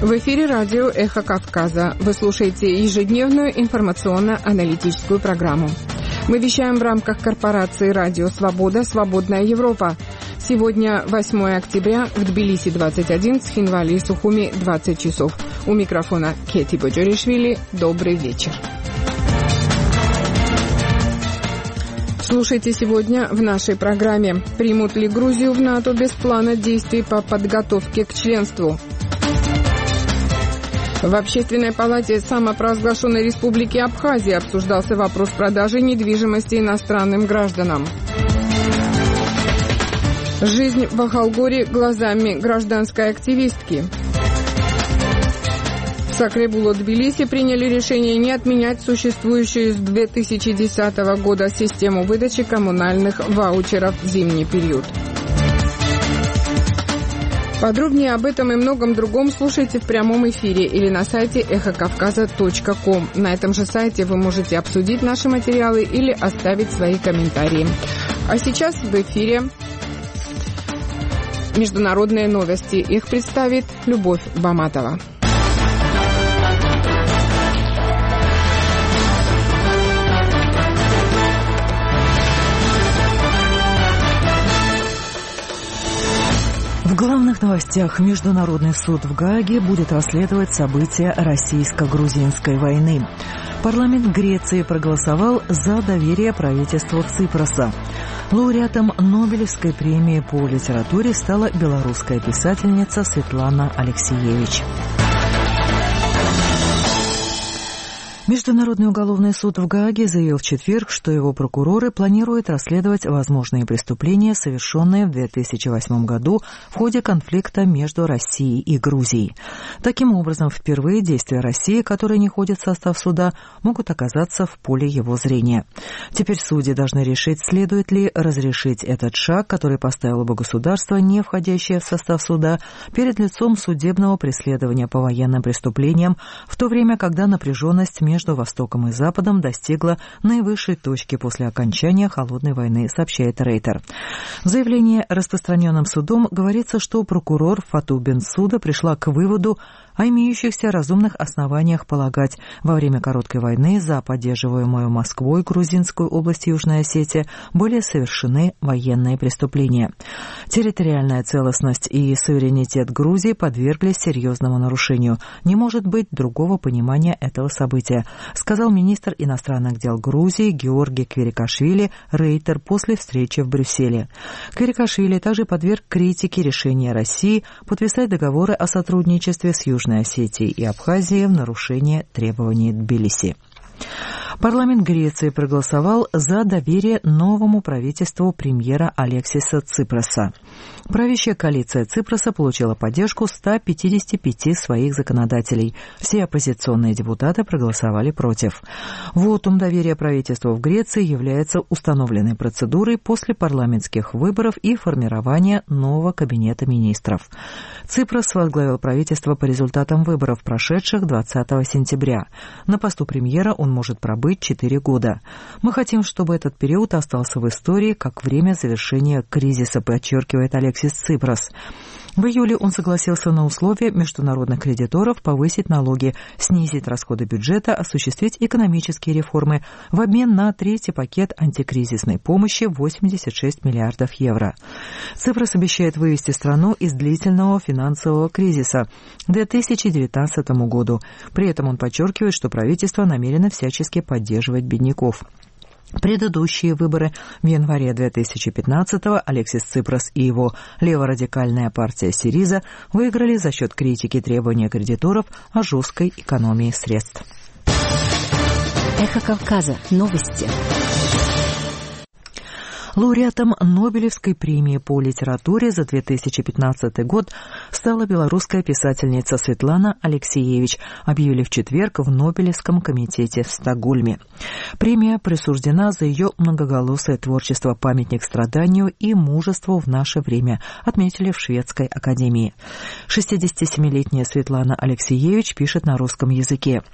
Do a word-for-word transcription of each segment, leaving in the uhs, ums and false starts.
В эфире радио «Эхо Кавказа». Вы слушаете ежедневную информационно-аналитическую программу. Мы вещаем в рамках корпорации «Радио Свобода. Свободная Европа». Сегодня восьмое октября, в Тбилиси двадцать один, Цхинвали и Сухуми двадцать часов. У микрофона Кети Боджоришвили. Добрый вечер. Слушайте сегодня в нашей программе. Примут ли Грузию в НАТО без плана действий по подготовке к членству? В Общественной палате самопровозглашенной Республики Абхазия обсуждался вопрос продажи недвижимости иностранным гражданам. Жизнь в Ахалгоре глазами гражданской активистки. В Сакребуло-Тбилиси приняли решение не отменять существующую с две тысячи десятого года систему выдачи коммунальных ваучеров в зимний период. Подробнее об этом и многом другом слушайте в прямом эфире или на сайте эхо кавказа точка ком. На этом же сайте вы можете обсудить наши материалы или оставить свои комментарии. А сейчас в эфире международные новости. Их представит Любовь Баматова. В главных новостях: Международный суд в Гааге будет расследовать события российско-грузинской войны. Парламент Греции проголосовал за доверие правительству Ципроса. Лауреатом Нобелевской премии по литературе стала белорусская писательница Светлана Алексиевич. Международный уголовный суд в Гааге заявил в четверг, что его прокуроры планируют расследовать возможные преступления, совершенные в две тысячи восьмом году в ходе конфликта между Россией и Грузией. Таким образом, впервые действия России, которые не входят в состав суда, могут оказаться в поле его зрения. Теперь судьи должны решить, следует ли разрешить этот шаг, который поставило бы государство, не входящее в состав суда, перед лицом судебного преследования по военным преступлениям, в то время, когда напряженность между между Востоком и Западом достигла наивысшей точки после окончания Холодной войны, сообщает Рейтер. В заявлении, распространенном судом, говорится, что прокурор Фату Бенсуда пришла к выводу о имеющихся разумных основаниях полагать, во время короткой войны за поддерживаемую Москвой Грузинскую область Южной Осетии были совершены военные преступления. Территориальная целостность и суверенитет Грузии подверглись серьезному нарушению. Не может быть другого понимания этого события, сказал министр иностранных дел Грузии Георгий Кверикашвили Рейтер после встречи в Брюсселе. Кверикашвили также подверг критике решения России подписать договоры о сотрудничестве с Южной Осетией и Абхазией в нарушение требований Тбилиси. Парламент Греции проголосовал за доверие новому правительству премьера Алексиса Ципроса. Правящая коалиция Ципроса получила поддержку ста пятидесяти пяти своих законодателей. Все оппозиционные депутаты проголосовали против. Вотум доверия правительству в Греции является установленной процедурой после парламентских выборов и формирования нового кабинета министров. Ципрос возглавил правительство по результатам выборов, прошедших двадцатого сентября. На посту премьера он может пробыть четыре года. Мы хотим, чтобы этот период остался в истории как время завершения кризиса, подчеркивает Алексис Ципрос. В июле он согласился на условия международных кредиторов повысить налоги, снизить расходы бюджета, осуществить экономические реформы в обмен на третий пакет антикризисной помощи восемьдесят шесть миллиардов евро. Ципрос обещает вывести страну из длительного финансового кризиса к две тысячи девятнадцатому году. При этом он подчеркивает, что правительство намерено всячески поддерживать бедняков. Предыдущие выборы в январе две тысячи пятнадцатого Алексис Ципрос и его леворадикальная партия Сириза выиграли за счет критики требования кредиторов о жесткой экономии средств. Эхо Кавказа. Новости. Лауреатом Нобелевской премии по литературе за две тысячи пятнадцатый год стала белорусская писательница Светлана Алексиевич, объявили в четверг в Нобелевском комитете в Стокгольме. Премия присуждена за ее многоголосое творчество, памятник страданию и мужеству в наше время, отметили в Шведской академии. шестидесятисемилетняя Светлана Алексиевич пишет на русском языке.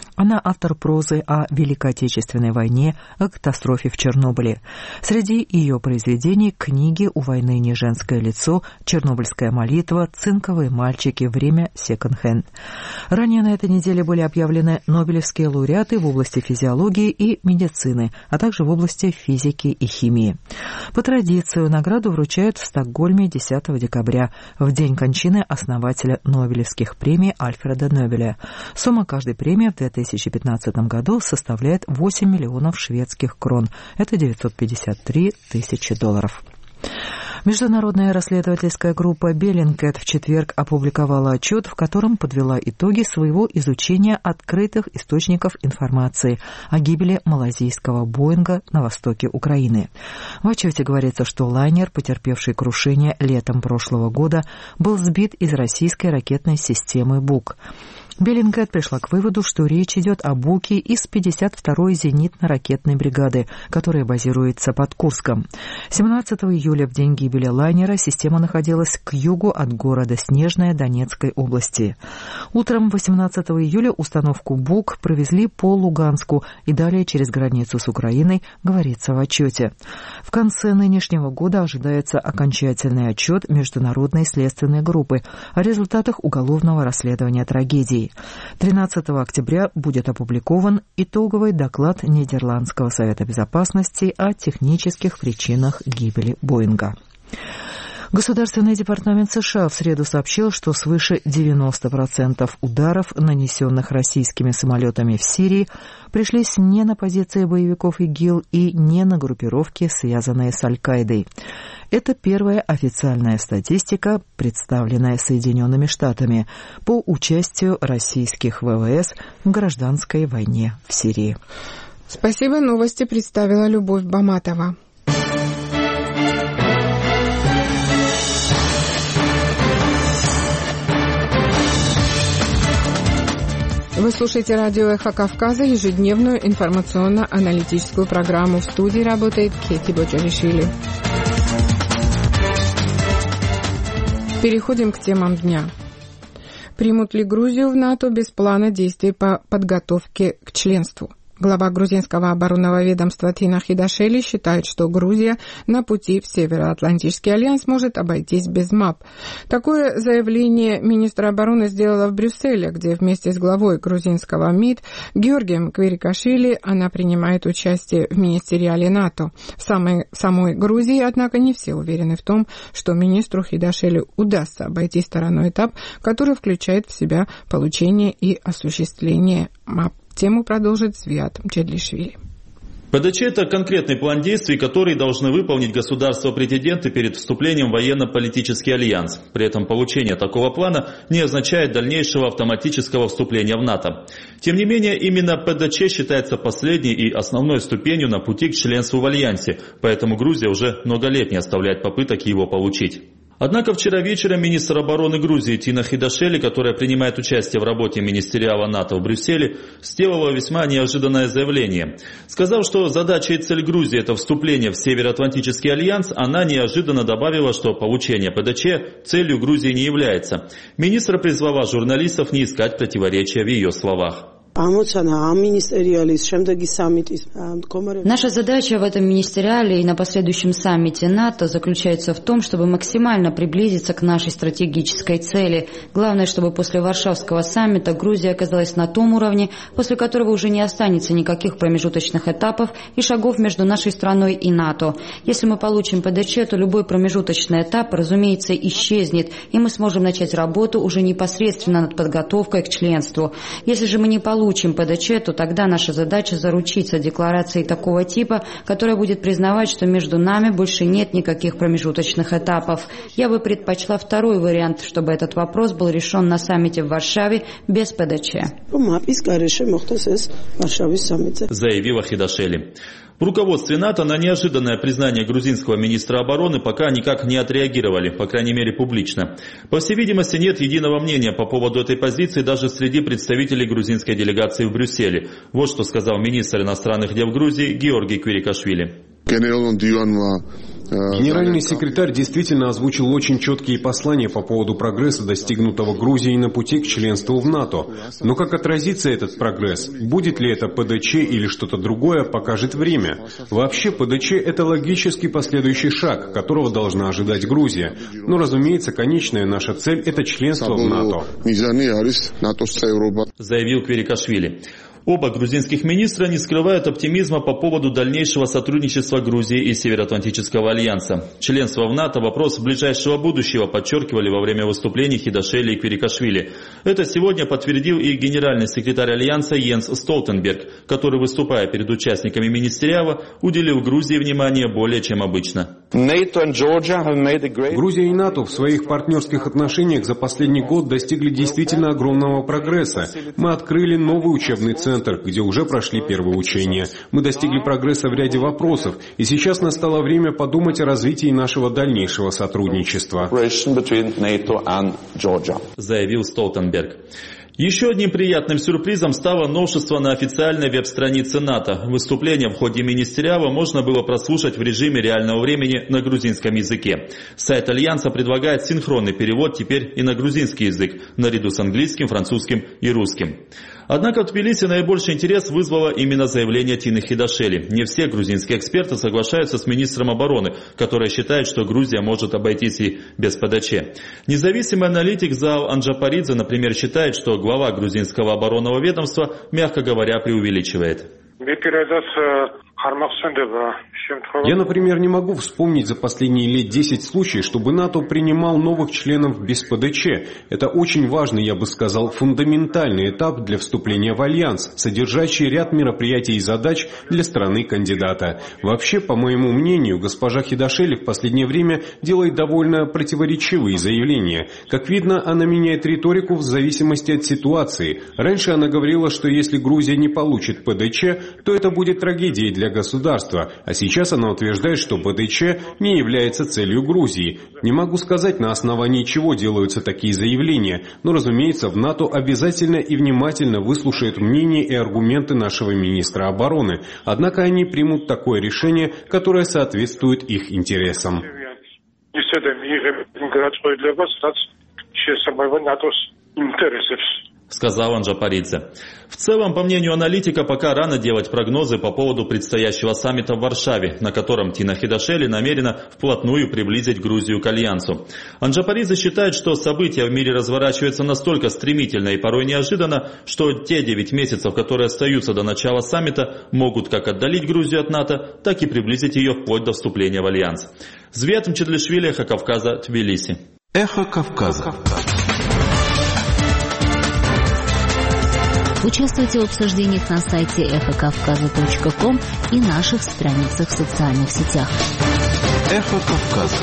Она автор прозы о Великой Отечественной войне, о катастрофе в Чернобыле. Среди ее произведений книги «У войны не женское лицо», «Чернобыльская молитва», «Цинковые мальчики», «Время секонд-хенд». Ранее на этой неделе были объявлены нобелевские лауреаты в области физиологии и медицины, а также в области физики и химии. По традиции награду вручают в Стокгольме десятого декабря, в день кончины основателя Нобелевских премий Альфреда Нобеля. Сумма каждой премии в две тысячи пятнадцатом году составляет восемь миллионов шведских крон. Это девятьсот пятьдесят три тысячи долларов. Международная расследовательская группа Bellingcat в четверг опубликовала отчет, в котором подвела итоги своего изучения открытых источников информации о гибели малайзийского Боинга на востоке Украины. В отчете говорится, что лайнер, потерпевший крушение летом прошлого года, был сбит из российской ракетной системы БУК. Bellingcat пришла к выводу, что речь идет о БУКе из пятьдесят второй зенитно-ракетной бригады, которая базируется под Курском. семнадцатого июля, в день гибели лайнера, система находилась к югу от города Снежная Донецкой области. Утром восемнадцатого июля установку БУК провезли по Луганску и далее через границу с Украиной, говорится в отчете. В конце нынешнего года ожидается окончательный отчет Международной следственной группы о результатах уголовного расследования трагедии. тринадцатого октября будет опубликован итоговый доклад Нидерландского совета безопасности о технических причинах гибели Боинга. Государственный департамент США в среду сообщил, что свыше девяносто процентов ударов, нанесенных российскими самолетами в Сирии, пришлись не на позиции боевиков ИГИЛ и не на группировки, связанные с Аль-Каидой. Это первая официальная статистика, представленная Соединенными Штатами по участию российских ВВС в гражданской войне в Сирии. Спасибо. Новости представила Любовь Баматова. Вы слушаете радио «Эхо Кавказа», ежедневную информационно-аналитическую программу. В студии работает Кети Боджалишвили. Переходим к темам дня. Примут ли Грузию в НАТО без плана действий по подготовке к членству? Глава грузинского оборонного ведомства Тина Хидашели считает, что Грузия на пути в Североатлантический альянс может обойтись без МАП. Такое заявление министр обороны сделала в Брюсселе, где вместе с главой грузинского МИД Георгием Квирикашвили она принимает участие в министериале НАТО. В самой, в самой Грузии, однако, не все уверены в том, что министру Хидашели удастся обойти стороной этап, который включает в себя получение и осуществление МАП. Тему продолжит Свят Мчедлишвили. ПДЧ – это конкретный план действий, который должны выполнить государства-претенденты перед вступлением в военно-политический альянс. При этом получение такого плана не означает дальнейшего автоматического вступления в НАТО. Тем не менее, именно ПДЧ считается последней и основной ступенью на пути к членству в альянсе, поэтому Грузия уже много лет не оставляет попыток его получить. Однако вчера вечером министр обороны Грузии Тина Хидашели, которая принимает участие в работе министериала НАТО в Брюсселе, сделала весьма неожиданное заявление. Сказав, что задача и цель Грузии – это вступление в Североатлантический альянс, она неожиданно добавила, что получение ПДЧ целью Грузии не является. Министр призвала журналистов не искать противоречия в ее словах. Наша задача в этом министериале и на последующем саммите НАТО заключается в том, чтобы максимально приблизиться к нашей стратегической цели. Главное, чтобы после Варшавского саммита Грузия оказалась на том уровне, после которого уже не останется никаких промежуточных этапов и шагов между нашей страной и НАТО. Если мы получим ПДЧ, то любой промежуточный этап, разумеется, исчезнет, и мы сможем начать работу уже непосредственно над подготовкой к членству. Если же мы не получим Получим ПДЧ, то тогда наша задача заручиться декларацией такого типа, которая будет признавать, что между нами больше нет никаких промежуточных этапов. Я бы предпочла второй вариант, чтобы этот вопрос был решен на саммите в Варшаве без ПДЧ. Заявила Хидашели. В руководстве НАТО на неожиданное признание грузинского министра обороны пока никак не отреагировали, по крайней мере публично. По всей видимости, нет единого мнения по поводу этой позиции даже среди представителей грузинской делегации в Брюсселе. Вот что сказал министр иностранных дел Грузии Георгий Квирикашвили. Генеральный секретарь действительно озвучил очень четкие послания по поводу прогресса, достигнутого Грузией на пути к членству в НАТО. Но как отразится этот прогресс? Будет ли это ПДЧ или что-то другое, покажет время. Вообще, ПДЧ – это логический последующий шаг, которого должна ожидать Грузия. Но, разумеется, конечная наша цель – это членство в НАТО. Заявил Кверикашвили. Оба грузинских министра не скрывают оптимизма по поводу дальнейшего сотрудничества Грузии и Североатлантического альянса. Членство в НАТО – вопрос ближайшего будущего, подчеркивали во время выступлений Хидашели и Кверикашвили. Это сегодня подтвердил и генеральный секретарь альянса Йенс Столтенберг, который, выступая перед участниками министериала, уделил Грузии внимание более чем обычно. Грузия и НАТО в своих партнерских отношениях за последний год достигли действительно огромного прогресса. Мы открыли новый учебный центр, где уже прошли первые учения. Мы достигли прогресса в ряде вопросов, и сейчас настало время подумать о развитии нашего дальнейшего сотрудничества. Заявил Столтенберг. Еще одним приятным сюрпризом стало новшество на официальной веб-странице НАТО. Выступление в ходе министериала можно было прослушать в режиме реального времени на грузинском языке. Сайт Альянса предлагает синхронный перевод теперь и на грузинский язык, наряду с английским, французским и русским. Однако в Тбилиси наибольший интерес вызвало именно заявление Тины Хидашели. Не все грузинские эксперты соглашаются с министром обороны, который считает, что Грузия может обойтись и без ПДЧ. Независимый аналитик Заал Анджапаридзе, например, считает, что глава грузинского оборонного ведомства, мягко говоря, преувеличивает. Я, например, не могу вспомнить за последние лет десять случаев, чтобы НАТО принимал новых членов без ПДЧ. Это очень важный, я бы сказал, фундаментальный этап для вступления в Альянс, содержащий ряд мероприятий и задач для страны-кандидата. Вообще, по моему мнению, госпожа Хидашели в последнее время делает довольно противоречивые заявления. Как видно, она меняет риторику в зависимости от ситуации. Раньше она говорила, что если Грузия не получит ПДЧ, то это будет трагедией для государства, а сейчас она утверждает, что ПДЧ не является целью Грузии. Не могу сказать, на основании чего делаются такие заявления, но, разумеется, в НАТО обязательно и внимательно выслушают мнения и аргументы нашего министра обороны, однако они примут такое решение, которое соответствует их интересам. Сказал Анджапаридзе. В целом, по мнению аналитика, пока рано делать прогнозы по поводу предстоящего саммита в Варшаве, на котором Тина Хидашели намерена вплотную приблизить Грузию к Альянсу. Анджапаридзе считает, что события в мире разворачиваются настолько стремительно и порой неожиданно, что те девять месяцев, которые остаются до начала саммита, могут как отдалить Грузию от НАТО, так и приблизить ее вплоть до вступления в Альянс. Звет Мчедлишвили, Эхо Кавказа, Тбилиси. Эхо Кавказа. Участвуйте в обсуждениях на сайте эхо кавказа точка ком и наших страницах в социальных сетях. Эхо Кавказа.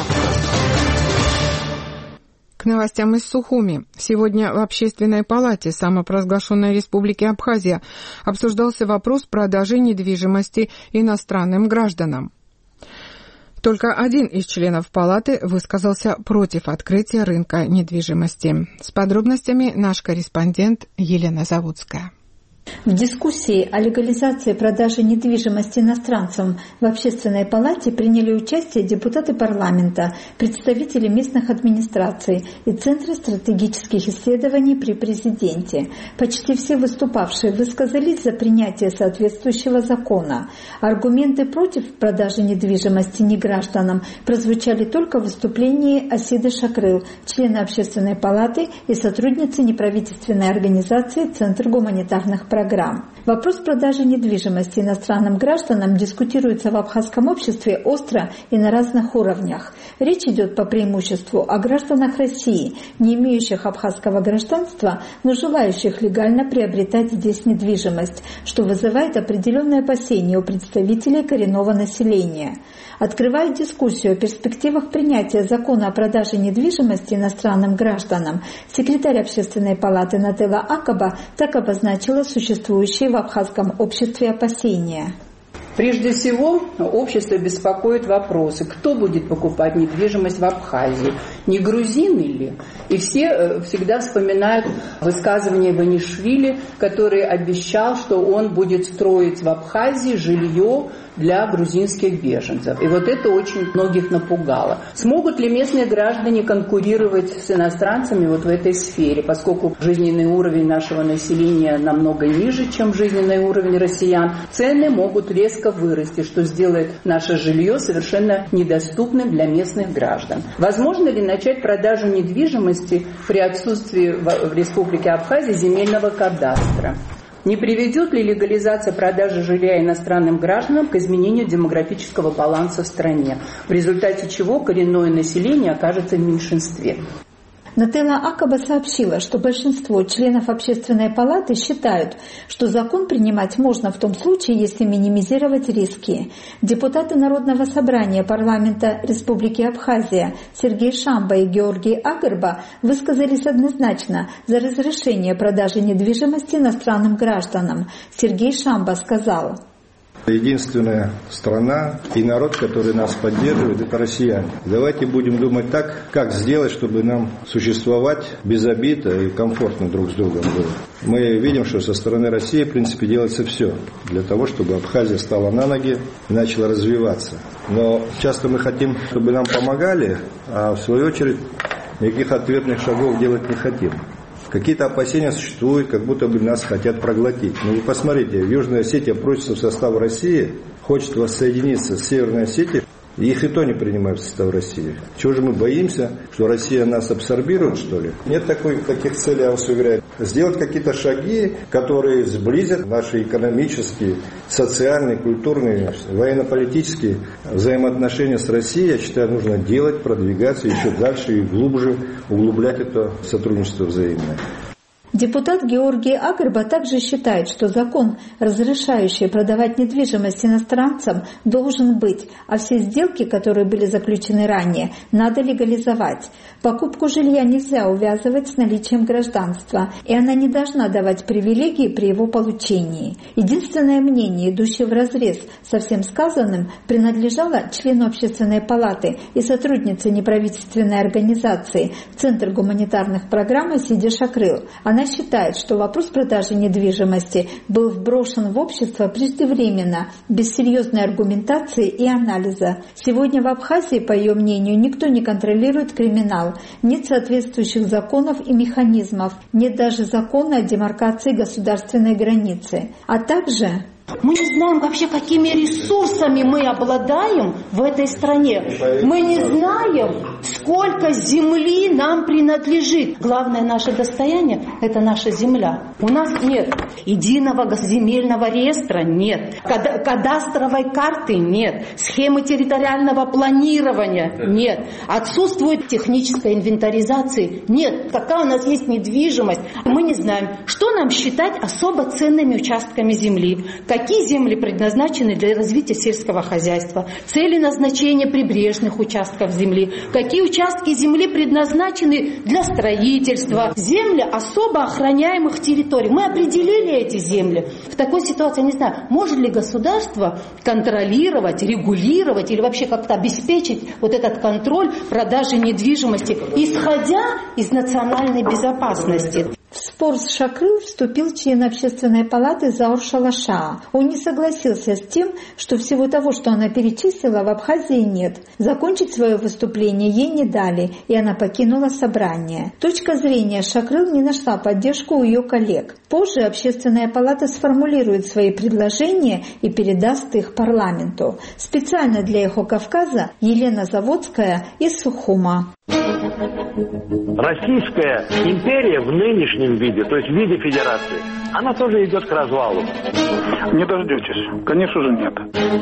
К новостям из Сухуми. Сегодня в Общественной палате самопровозглашенной Республики Абхазия обсуждался вопрос продажи недвижимости иностранным гражданам. Только один из членов палаты высказался против открытия рынка недвижимости. С подробностями наш корреспондент Елена Заводская. В дискуссии о легализации продажи недвижимости иностранцам в Общественной палате приняли участие депутаты парламента, представители местных администраций и Центра стратегических исследований при президенте. Почти все выступавшие высказались за принятие соответствующего закона. Аргументы против продажи недвижимости негражданам прозвучали только в выступлении Асиды Шакрыл, члена Общественной палаты и сотрудницы неправительственной организации Центр гуманитарных программ. Программ. Вопрос продажи недвижимости иностранным гражданам дискутируется в абхазском обществе остро и на разных уровнях. Речь идет по преимуществу о гражданах России, не имеющих абхазского гражданства, но желающих легально приобретать здесь недвижимость, что вызывает определенные опасения у представителей коренного населения. Открывая дискуссию о перспективах принятия закона о продаже недвижимости иностранным гражданам, секретарь Общественной палаты Нателла Акаба так обозначила существующие в абхазском обществе опасения. Прежде всего, общество беспокоит вопросы, кто будет покупать недвижимость в Абхазии. не грузины ли? И все всегда вспоминают высказывание Иванишвили, который обещал, что он будет строить в Абхазии жилье для грузинских беженцев. И вот это очень многих напугало. Смогут ли местные граждане конкурировать с иностранцами вот в этой сфере, поскольку жизненный уровень нашего населения намного ниже, чем жизненный уровень россиян, цены могут резко вырасти, что сделает наше жилье совершенно недоступным для местных граждан. Возможно ли начать продажу недвижимости при отсутствии в Республике Абхазия земельного кадастра? Не приведет ли легализация продажи жилья иностранным гражданам к изменению демографического баланса в стране, в результате чего коренное население окажется в меньшинстве? Нателла Акаба сообщила, что большинство членов Общественной палаты считают, что закон принимать можно в том случае, если минимизировать риски. Депутаты Народного собрания парламента Республики Абхазия Сергей Шамба и Георгий Агырба высказались однозначно за разрешение продажи недвижимости иностранным гражданам. Сергей Шамба сказал: единственная страна и народ, который нас поддерживает, это россияне. Давайте будем думать так, как сделать, чтобы нам существовать без обид и комфортно друг с другом было. Мы видим, что со стороны России, в принципе, делается все для того, чтобы Абхазия стала на ноги и начала развиваться. Но часто мы хотим, чтобы нам помогали, а в свою очередь никаких ответных шагов делать не хотим. Какие-то опасения существуют, как будто бы нас хотят проглотить. Но вы посмотрите, Южная Осетия просится в состав России, хочет воссоединиться с Северной Осетией, и их и то не принимают в состав России. Чего же мы боимся, что Россия нас абсорбирует, что ли? Нет такой, таких целей, я вас уверяю. Сделать какие-то шаги, которые сблизят наши экономические, социальные, культурные, военно-политические взаимоотношения с Россией. Я считаю, нужно делать, продвигаться еще дальше и глубже углублять это сотрудничество взаимное. Депутат Георгий Агырба также считает, что закон, разрешающий продавать недвижимость иностранцам, должен быть, а все сделки, которые были заключены ранее, надо легализовать. Покупку жилья нельзя увязывать с наличием гражданства, и она не должна давать привилегии при его получении. Единственное мнение, идущее вразрез со всем сказанным, принадлежало члену Общественной палаты и сотруднице неправительственной организации Центр гуманитарных программ Асиде Шакрыл. Она считает, что вопрос продажи недвижимости был вброшен в общество преждевременно, без серьезной аргументации и анализа. Сегодня в Абхазии, по ее мнению, никто не контролирует криминал, нет соответствующих законов и механизмов, нет даже закона о демаркации государственной границы. А также... Мы не знаем вообще, какими ресурсами мы обладаем в этой стране. Мы не знаем, сколько земли нам принадлежит. Главное наше достояние – это наша земля. У нас нет единого земельного реестра, нет. Кадастровой карты нет. Схемы территориального планирования нет. Отсутствует технической инвентаризации, нет. Какая у нас есть недвижимость, мы не знаем. Что нам считать особо ценными участками земли? Какие земли предназначены для развития сельского хозяйства? Цели назначения прибрежных участков земли? Какие участки земли предназначены для строительства? Земли особо охраняемых территорий. Мы определили эти земли. В такой ситуации, я не знаю, может ли государство контролировать, регулировать или вообще как-то обеспечить вот этот контроль продажи недвижимости, исходя из национальной безопасности? В спор с Шакрыл вступил член Общественной палаты Заур Шалашаа. Он не согласился с тем, что всего того, что она перечислила, в Абхазии нет. Закончить свое выступление ей не дали, и она покинула собрание. Точка зрения Шакрыл не нашла поддержку у ее коллег. Позже Общественная палата сформулирует свои предложения и передаст их парламенту. Специально для «Эхо Кавказа» Елена Заводская из Сухума. Российская империя в нынешнем виде, то есть в виде федерации, она тоже идет к развалу. Не дождетесь. Конечно же нет.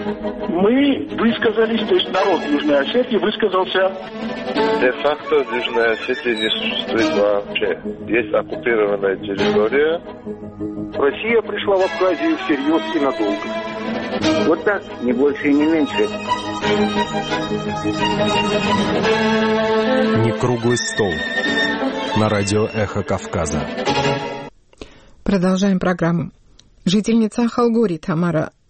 Мы высказались, то есть народ Южной Осетии высказался. Де-факто в Южной Осетии не существует вообще. Есть оккупированная территория. Россия пришла в Абхазию всерьез и надолго. Вот так, не больше и не меньше. Не круглый стол. На радио «Эхо Кавказа». Продолжаем программу. Жительница Халгури Тамара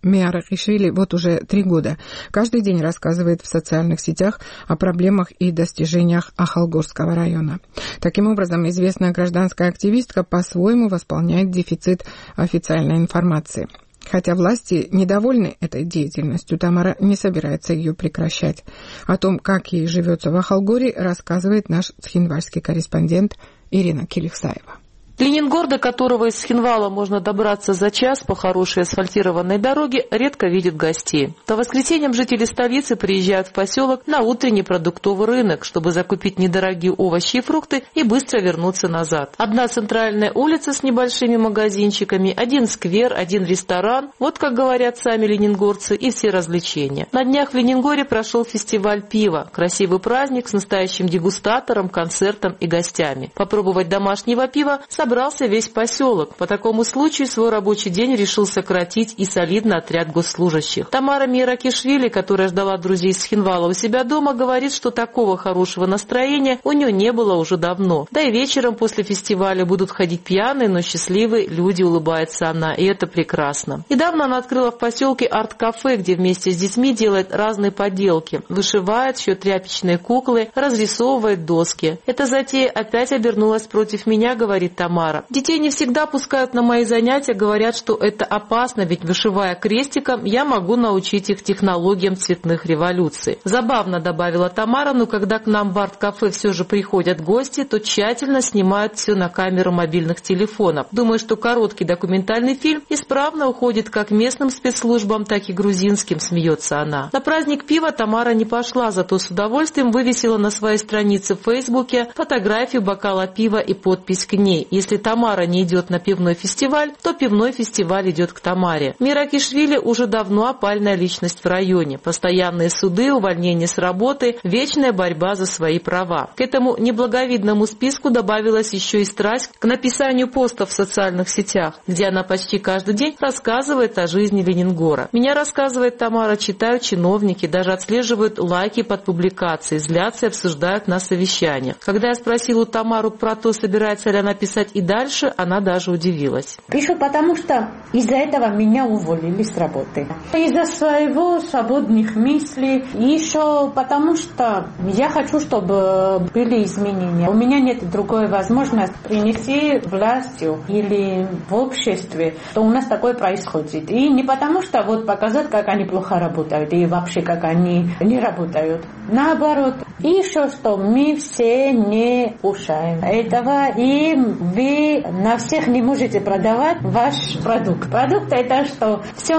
Миарахишвили вот уже три года каждый день рассказывает в социальных сетях о проблемах и достижениях Ахалгорского района. Таким образом, известная гражданская активистка по-своему восполняет дефицит официальной информации. Хотя власти недовольны этой деятельностью, Тамара не собирается ее прекращать. О том, как ей живется в Ахалгоре, рассказывает наш цхинвальский корреспондент Ирина Килихсаева. Ленингор, до которого из Цхинвала можно добраться за час по хорошей асфальтированной дороге, редко видит гостей. По воскресеньям жители столицы приезжают в поселок на утренний продуктовый рынок, чтобы закупить недорогие овощи и фрукты и быстро вернуться назад. Одна центральная улица с небольшими магазинчиками, один сквер, один ресторан, вот как говорят сами ленингорцы, и все развлечения. На днях в Ленингоре прошел фестиваль пива, красивый праздник с настоящим дегустатором, концертом и гостями. Попробовать домашнего пива собрался весь поселок. По такому случаю свой рабочий день решил сократить и солидный отряд госслужащих. Тамара Миарахишвили, которая ждала друзей из Цхинвала у себя дома, говорит, что такого хорошего настроения у нее не было уже давно. Да и вечером после фестиваля будут ходить пьяные, но счастливые люди, улыбается она, и это прекрасно. Недавно она открыла в поселке арт-кафе, где вместе с детьми делает разные поделки. Вышивает, шьет тряпичные куклы, разрисовывает доски. Эта затея опять обернулась против меня, говорит Тамара. Детей не всегда пускают на мои занятия, говорят, что это опасно, ведь вышивая крестиком, я могу научить их технологиям цветных революций. Забавно, добавила Тамара, но когда к нам в арт-кафе все же приходят гости, то тщательно снимают все на камеру мобильных телефонов. Думаю, что короткий документальный фильм исправно уходит как местным спецслужбам, так и грузинским, смеется она. На праздник пива Тамара не пошла, зато с удовольствием вывесила на своей странице в Фейсбуке фотографию бокала пива и подпись к ней. Если Тамара не идет на пивной фестиваль, то пивной фестиваль идет к Тамаре. Миарахишвили уже давно опальная личность в районе. Постоянные суды, увольнение с работы, вечная борьба за свои права. К этому неблаговидному списку добавилась еще и страсть к написанию постов в социальных сетях, где она почти каждый день рассказывает о жизни Ленингора. Меня, рассказывает Тамара, читают чиновники, даже отслеживают лайки под публикацией, злятся и обсуждают на совещаниях. Когда я спросила Тамару про то, собирается ли она писать и дальше, она даже удивилась. Пишу, потому что из-за этого меня уволили с работы. Из-за своего свободных мыслей. Еще потому что я хочу, чтобы были изменения. У меня нет другой возможности принести властью или в обществе, что у нас такое происходит. И не потому что вот показать, как они плохо работают и вообще как они не работают. Наоборот. И еще что мы все не ушаем этого, и вы на всех не можете продавать ваш продукт. Продукт это что? Все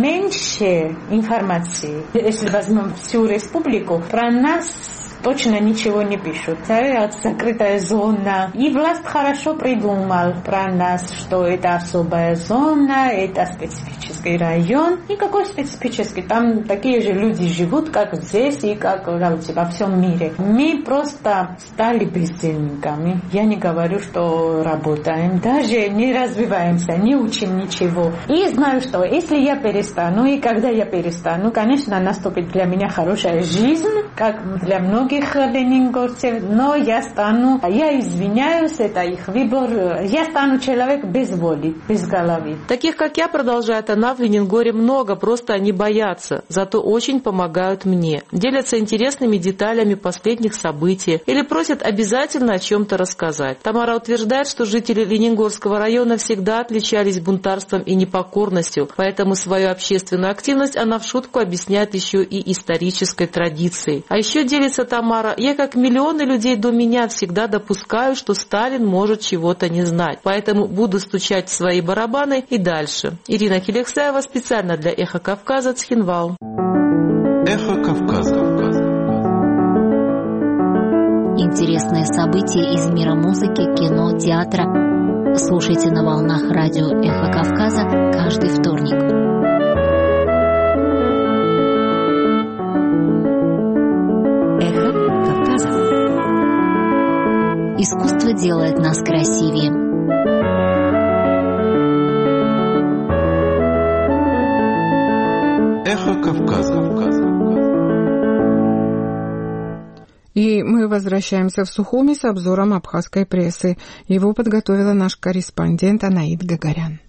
меньше информации. Если возьмем всю республику, про нас точно ничего не пишут. Это закрытая зона. И власть хорошо придумал про нас, что это особая зона, это специфический район. И какой специфический? Там такие же люди живут, как здесь и как во всем мире. Мы просто стали бездельниками. Я не говорю, что работаем. Даже не развиваемся, не учим ничего. И знаю, что если я перестану, и когда я перестану, конечно, наступит для меня хорошая жизнь, как для многих ленингорцев, но я стану, я извиняюсь, это их выбор, я стану человек без воли, без головы. Таких, как я, продолжает она, в Ленингоре много, просто они боятся, зато очень помогают мне, делятся интересными деталями последних событий или просят обязательно о чем-то рассказать. Тамара утверждает, что жители Ленингорского района всегда отличались бунтарством и непокорностью, поэтому свою общественную активность она в шутку объясняет еще и исторической традицией. А еще делится Тамара: я, как миллионы людей до меня, всегда допускаю, что Сталин может чего-то не знать. Поэтому буду стучать в свои барабаны и дальше. Ирина Килихсаева специально для «Эхо Кавказа», Цхинвал. «Эхо Кавказа». Интересные события из мира музыки, кино, театра. Слушайте на волнах радио «Эхо Кавказа» каждый вторник. Искусство делает нас красивее. Эхо Кавказа. И мы возвращаемся в Сухуми с обзором абхазской прессы. Его подготовила наш корреспондент Анаид Гагарян.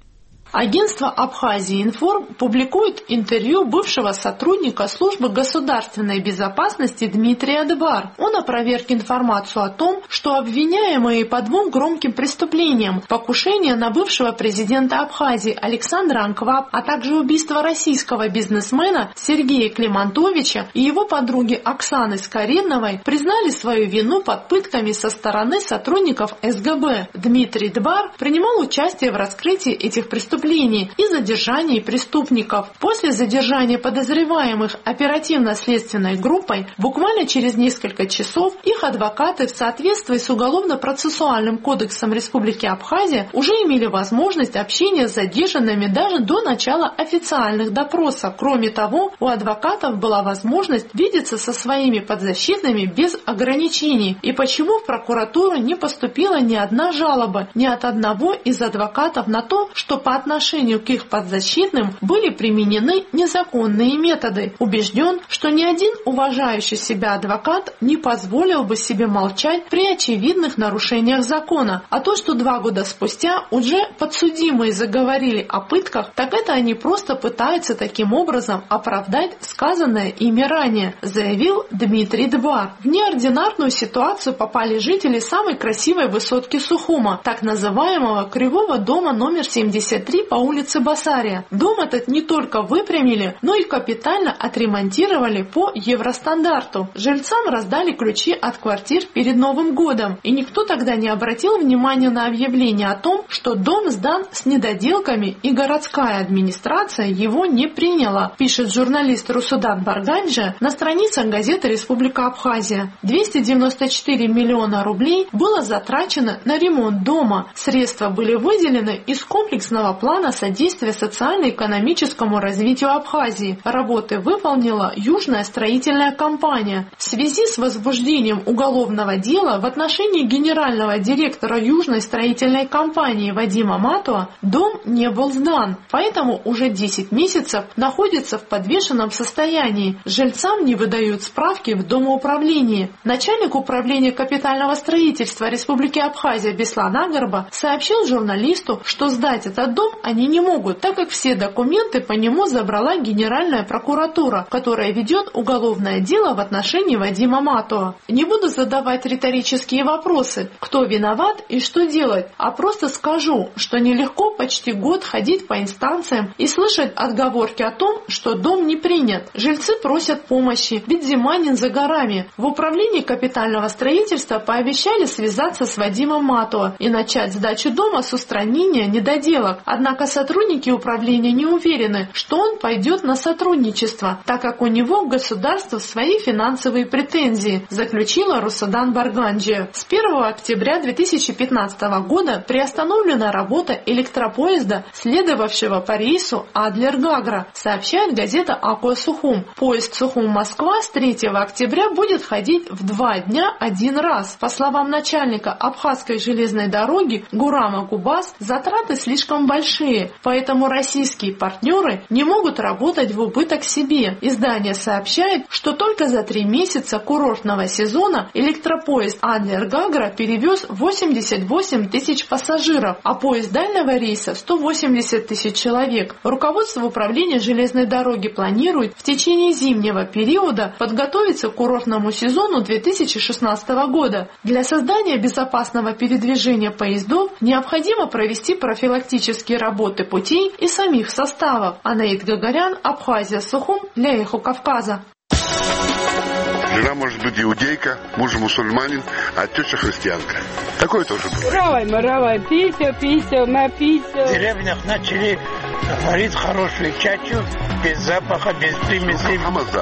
Агентство Абхазия Информ публикует интервью бывшего сотрудника службы государственной безопасности Дмитрия Дбар. Он опроверг информацию о том, что обвиняемые по двум громким преступлениям – покушение на бывшего президента Абхазии Александра Анкваб, а также убийство российского бизнесмена Сергея Климантовича и его подруги Оксаны Скориновой – признали свою вину под пытками со стороны сотрудников эс гэ бэ. Дмитрий Дбар принимал участие в раскрытии этих преступлений и задержании преступников. После задержания подозреваемых оперативно-следственной группой буквально через несколько часов их адвокаты в соответствии с Уголовно-процессуальным кодексом Республики Абхазия уже имели возможность общения с задержанными даже до начала официальных допросов. Кроме того, у адвокатов была возможность видеться со своими подзащитными без ограничений. И почему в прокуратуру не поступила ни одна жалоба ни от одного из адвокатов на то, что по отношению к их подзащитным были применены незаконные методы. Убежден, что ни один уважающий себя адвокат не позволил бы себе молчать при очевидных нарушениях закона. А то, что два года спустя уже подсудимые заговорили о пытках, так это они просто пытаются таким образом оправдать сказанное ими ранее, заявил Дмитрий Дбар. В неординарную ситуацию попали жители самой красивой высотки Сухума, так называемого Кривого дома номер семьдесят три по улице Басария. Дом этот не только выпрямили, но и капитально отремонтировали по евростандарту. Жильцам раздали ключи от квартир перед Новым годом, и никто тогда не обратил внимания на объявление о том, что дом сдан с недоделками и городская администрация его не приняла, пишет журналист Русудан Барганджи на страницах газеты «Республика Абхазия». двести девяносто четыре миллиона рублей было затрачено на ремонт дома. Средства были выделены из комплексного плана содействия социально-экономическому развитию Абхазии. Работы выполнила Южная строительная компания. В связи с возбуждением уголовного дела в отношении генерального директора Южной строительной компании Вадима Матова дом не был сдан, поэтому уже десять месяцев находится в подвешенном состоянии. Жильцам не выдают справки в домоуправлении. Начальник управления капитального строительства Республики Абхазия Беслан Агарба сообщил журналисту, что сдать этот дом они не могут, так как все документы по нему забрала Генеральная прокуратура, которая ведет уголовное дело в отношении Вадима Матова. Не буду задавать риторические вопросы, кто виноват и что делать, а просто скажу, что нелегко почти год ходить по инстанциям и слышать отговорки о том, что дом не принят. Жильцы просят помощи, ведь зима не за горами. В управлении капитального строительства пообещали связаться с Вадимом Матова и начать сдачу дома с устранения недоделок. Однако сотрудники управления не уверены, что он пойдет на сотрудничество, так как у него к государству свои финансовые претензии, заключила Русудан Барганджи. С первого октября две тысячи пятнадцатого года приостановлена работа электропоезда, следовавшего по рейсу Адлер-Гагра, сообщает газета «Аква Сухум». Поезд Сухум-Москва с третьего октября будет ходить в два дня один раз. По словам начальника Абхазской железной дороги Гурама Губас, затраты слишком большие, поэтому российские партнеры не могут работать в убыток себе. Издание сообщает, что только за три месяца курортного сезона электропоезд Адлер-Гагра перевез восемьдесят восемь тысяч пассажиров, а поезд дальнего рейса сто восемьдесят тысяч человек. Руководство управления железной дороги планирует в течение зимнего периода подготовиться к курортному сезону две тысячи шестнадцатого года. Для создания безопасного передвижения поездов необходимо провести профилактические работы путей и самих составов. Анаид Гагарян, Абхазия, Сухум, для Эхо Кавказа. Жена может быть иудейка, муж мусульманин, а теща христианка. Такое тоже бывает. Равай, маравай, пися, пися, напися. В деревнях начали варить хорошую чачу, без запаха, без примесей.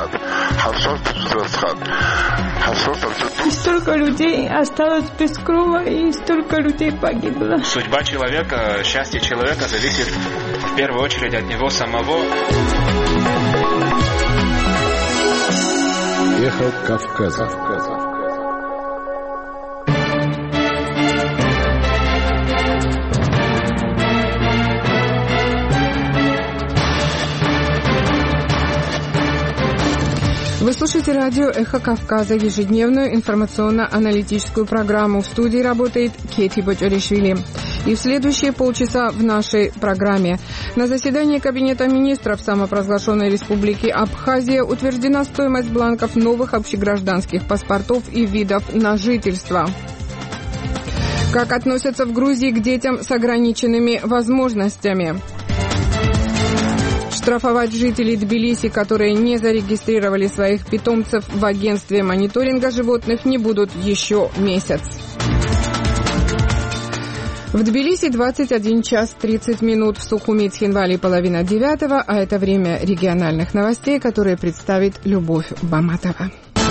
И столько людей осталось без крова, и столько людей погибло. Судьба человека, счастье человека зависит в первую очередь от него самого. Эхо Кавказа. Вы слушаете радио «Эхо Кавказа», ежедневную информационно-аналитическую программу. В студии работает Кети Бочаришвили. И в следующие полчаса в нашей программе. На заседании Кабинета министров самопровозглашенной Республики Абхазия утверждена стоимость бланков новых общегражданских паспортов и видов на жительство. Как относятся в Грузии к детям с ограниченными возможностями? Штрафовать жителей Тбилиси, которые не зарегистрировали своих питомцев в агентстве мониторинга животных, не будут еще месяц. В Тбилиси двадцать один час тридцать минут, в Сухуми, Цхинвале половина девятого, а это время региональных новостей, которые представит Любовь Баматова.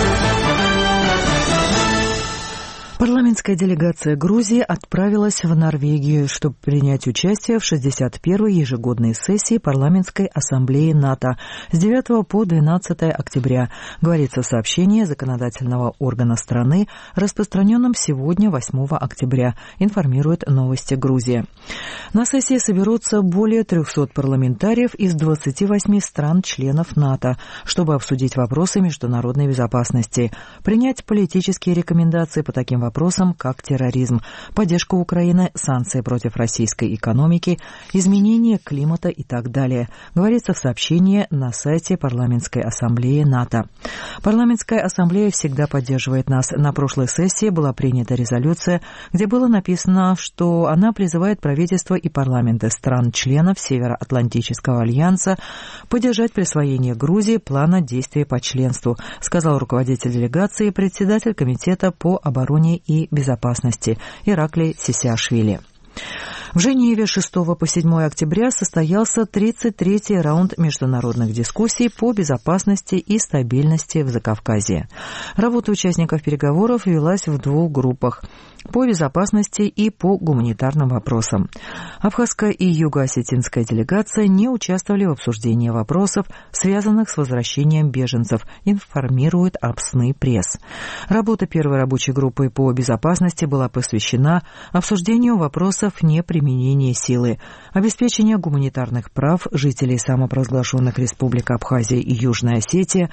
Парламентская делегация Грузии отправилась в Норвегию, чтобы принять участие в шестьдесят первой ежегодной сессии Парламентской ассамблеи НАТО с девятого по двенадцатое октября, говорится в сообщении законодательного органа страны, распространенном сегодня, восьмого октября, информирует «Новости Грузии». На сессии соберутся более трехсот парламентариев из двадцати восьми стран-членов НАТО, чтобы обсудить вопросы международной безопасности, принять политические рекомендации по таким вопросам, вопросам, как терроризм, поддержка Украины, санкции против российской экономики, изменение климата и так далее, говорится в сообщении на сайте Парламентской ассамблеи НАТО. Парламентская ассамблея всегда поддерживает нас. На прошлой сессии была принята резолюция, где было написано, что она призывает правительство и парламенты стран-членов Североатлантического альянса поддержать присвоение Грузии плана действий по членству, сказал руководитель делегации, председатель комитета по обороне и безопасности Ираклий Сисиашвили. В Женеве с шестого по седьмое октября состоялся тридцать третий раунд международных дискуссий по безопасности и стабильности в Закавказье. Работа участников переговоров велась в двух группах – по безопасности и по гуманитарным вопросам. Абхазская и юго-осетинская делегация не участвовали в обсуждении вопросов, связанных с возвращением беженцев, информирует АПСНы пресс. Работа первой рабочей группы по безопасности была посвящена обсуждению вопросов неприменения силы, обеспечения гуманитарных прав жителей самопровозглашенных республик Абхазия и Южная Осетия,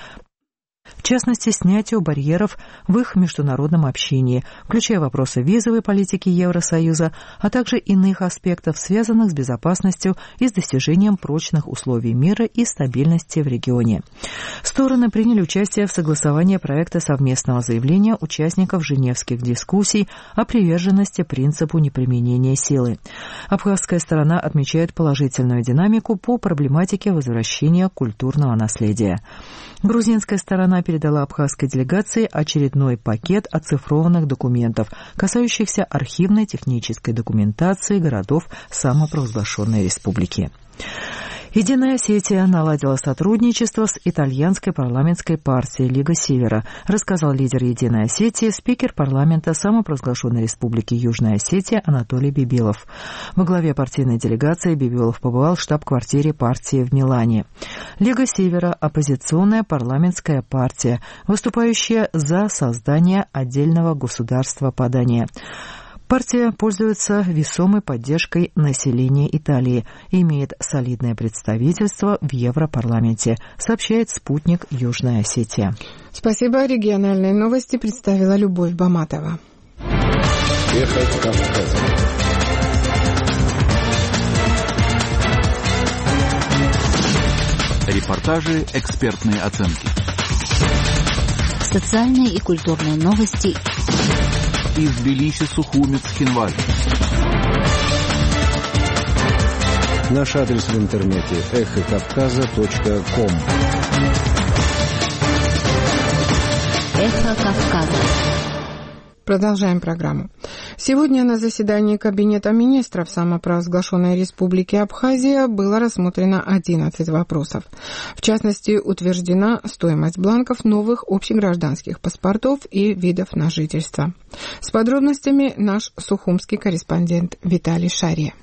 в частности, снятию барьеров в их международном общении, включая вопросы визовой политики Евросоюза, а также иных аспектов, связанных с безопасностью и с достижением прочных условий мира и стабильности в регионе. Стороны приняли участие в согласовании проекта совместного заявления участников женевских дискуссий о приверженности принципу неприменения силы. Абхазская сторона отмечает положительную динамику по проблематике возвращения культурного наследия. Грузинская сторона передала абхазской делегации очередной пакет оцифрованных документов, касающихся архивной технической документации городов самопровозглашенной республики. Единая Осетия наладила сотрудничество с итальянской парламентской партией «Лига Севера», рассказал лидер Единой Осетии, спикер парламента самопровозглашенной республики Южная Осетия Анатолий Бибилов. Во главе партийной делегации Бибилов побывал в штаб-квартире партии в Милане. «Лига Севера» – оппозиционная парламентская партия, выступающая за создание отдельного государства Падания. Партия пользуется весомой поддержкой населения Италии и имеет солидное представительство в Европарламенте, сообщает спутник Южная Осетия. Спасибо. Региональные новости представила Любовь Баматова. Эхо Кавказа. Репортажи, экспертные оценки. Социальные и культурные новости из Тбилиси, Сухуми, Цхинвале. Наш адрес в интернете эхо кавказа точка ком. Эхо Кавказа. Продолжаем программу. Сегодня на заседании Кабинета министров самопровозглашенной Республики Абхазия было рассмотрено одиннадцать вопросов. В частности, утверждена стоимость бланков новых общегражданских паспортов и видов на жительство. С подробностями наш сухумский корреспондент Виталий Шария.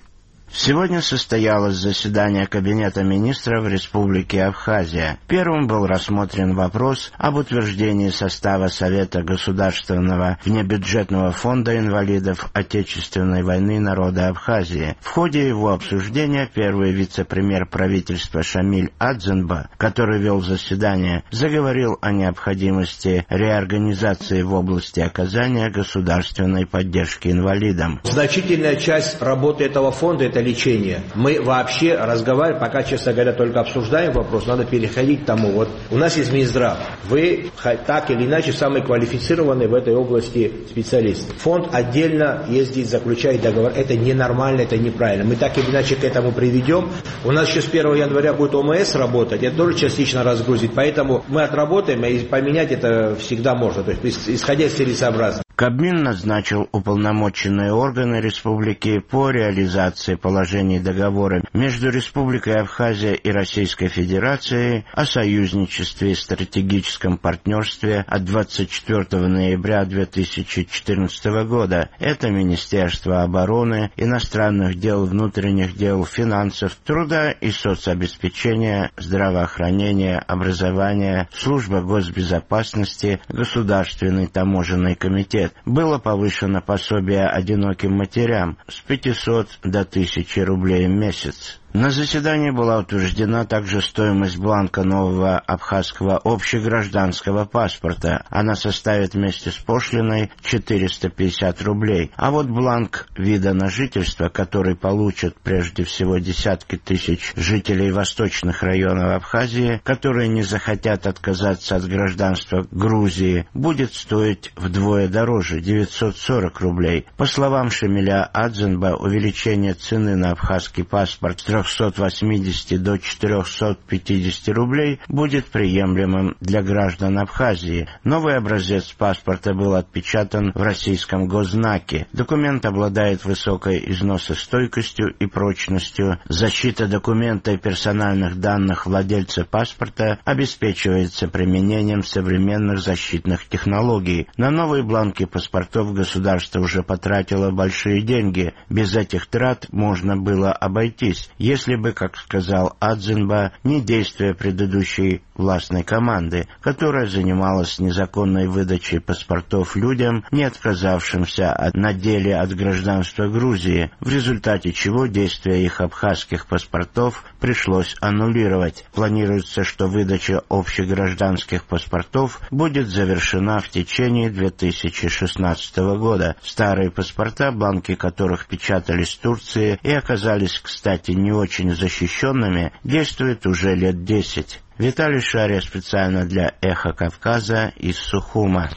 Сегодня состоялось заседание Кабинета министров Республики Абхазия. Первым был рассмотрен вопрос об утверждении состава Совета Государственного внебюджетного фонда инвалидов Отечественной войны народа Абхазии. В ходе его обсуждения первый вице-премьер правительства Шамиль Адзенба, который вел заседание, заговорил о необходимости реорганизации в области оказания государственной поддержки инвалидам. Значительная часть работы этого фонда – это лечение. Мы вообще разговариваем, пока, честно говоря, только обсуждаем вопрос, надо переходить к тому. Вот у нас есть Минздрав. Вы так или иначе самый квалифицированный в этой области специалист. Фонд отдельно ездит, заключает договор. Это ненормально, это неправильно. Мы так или иначе к этому приведем. У нас еще с первого января будет ОМС работать, это тоже частично разгрузит. Поэтому мы отработаем, и поменять это всегда можно. То есть исходя из целесообразности. Кабмин назначил уполномоченные органы республики по реализации положений договора между Республикой Абхазия и Российской Федерацией о союзничестве и стратегическом партнерстве от двадцать четвёртого ноября две тысячи четырнадцатого года. Это Министерство обороны, иностранных дел, внутренних дел, финансов, труда и соцобеспечения, здравоохранения, образования, служба госбезопасности, Государственный таможенный комитет. Было повышено пособие одиноким матерям с пятисот до тысячи рублей в месяц. На заседании была утверждена также стоимость бланка нового абхазского общегражданского паспорта. Она составит вместе с пошлиной четыреста пятьдесят рублей. А вот бланк вида на жительство, который получат прежде всего десятки тысяч жителей восточных районов Абхазии, которые не захотят отказаться от гражданства Грузии, будет стоить вдвое дороже – девятьсот сорок рублей. По словам Шамиля Адзенба, увеличение цены на абхазский паспорт с трехсот восьмидесяти до четырехсот пятидесяти рублей будет приемлемым для граждан Абхазии. Новый образец паспорта был отпечатан в российском госзнаке. Документ обладает высокой износостойкостью и прочностью. Защита документа и персональных данных владельца паспорта обеспечивается применением современных защитных технологий. На новые бланки паспортов государство уже потратило большие деньги. Без этих трат можно было обойтись, если бы, как сказал Адзенба, не действия предыдущей властной команды, которая занималась незаконной выдачей паспортов людям, не отказавшимся от, на деле от гражданства Грузии, в результате чего действия их абхазских паспортов пришлось аннулировать. Планируется, что выдача общегражданских паспортов будет завершена в течение две тысячи шестнадцатого года. Старые паспорта, бланки которых печатались в Турции и оказались, кстати, не очень защищенными, действуют уже лет десять. Виталий Шария специально для «Эхо Кавказа» из Сухума.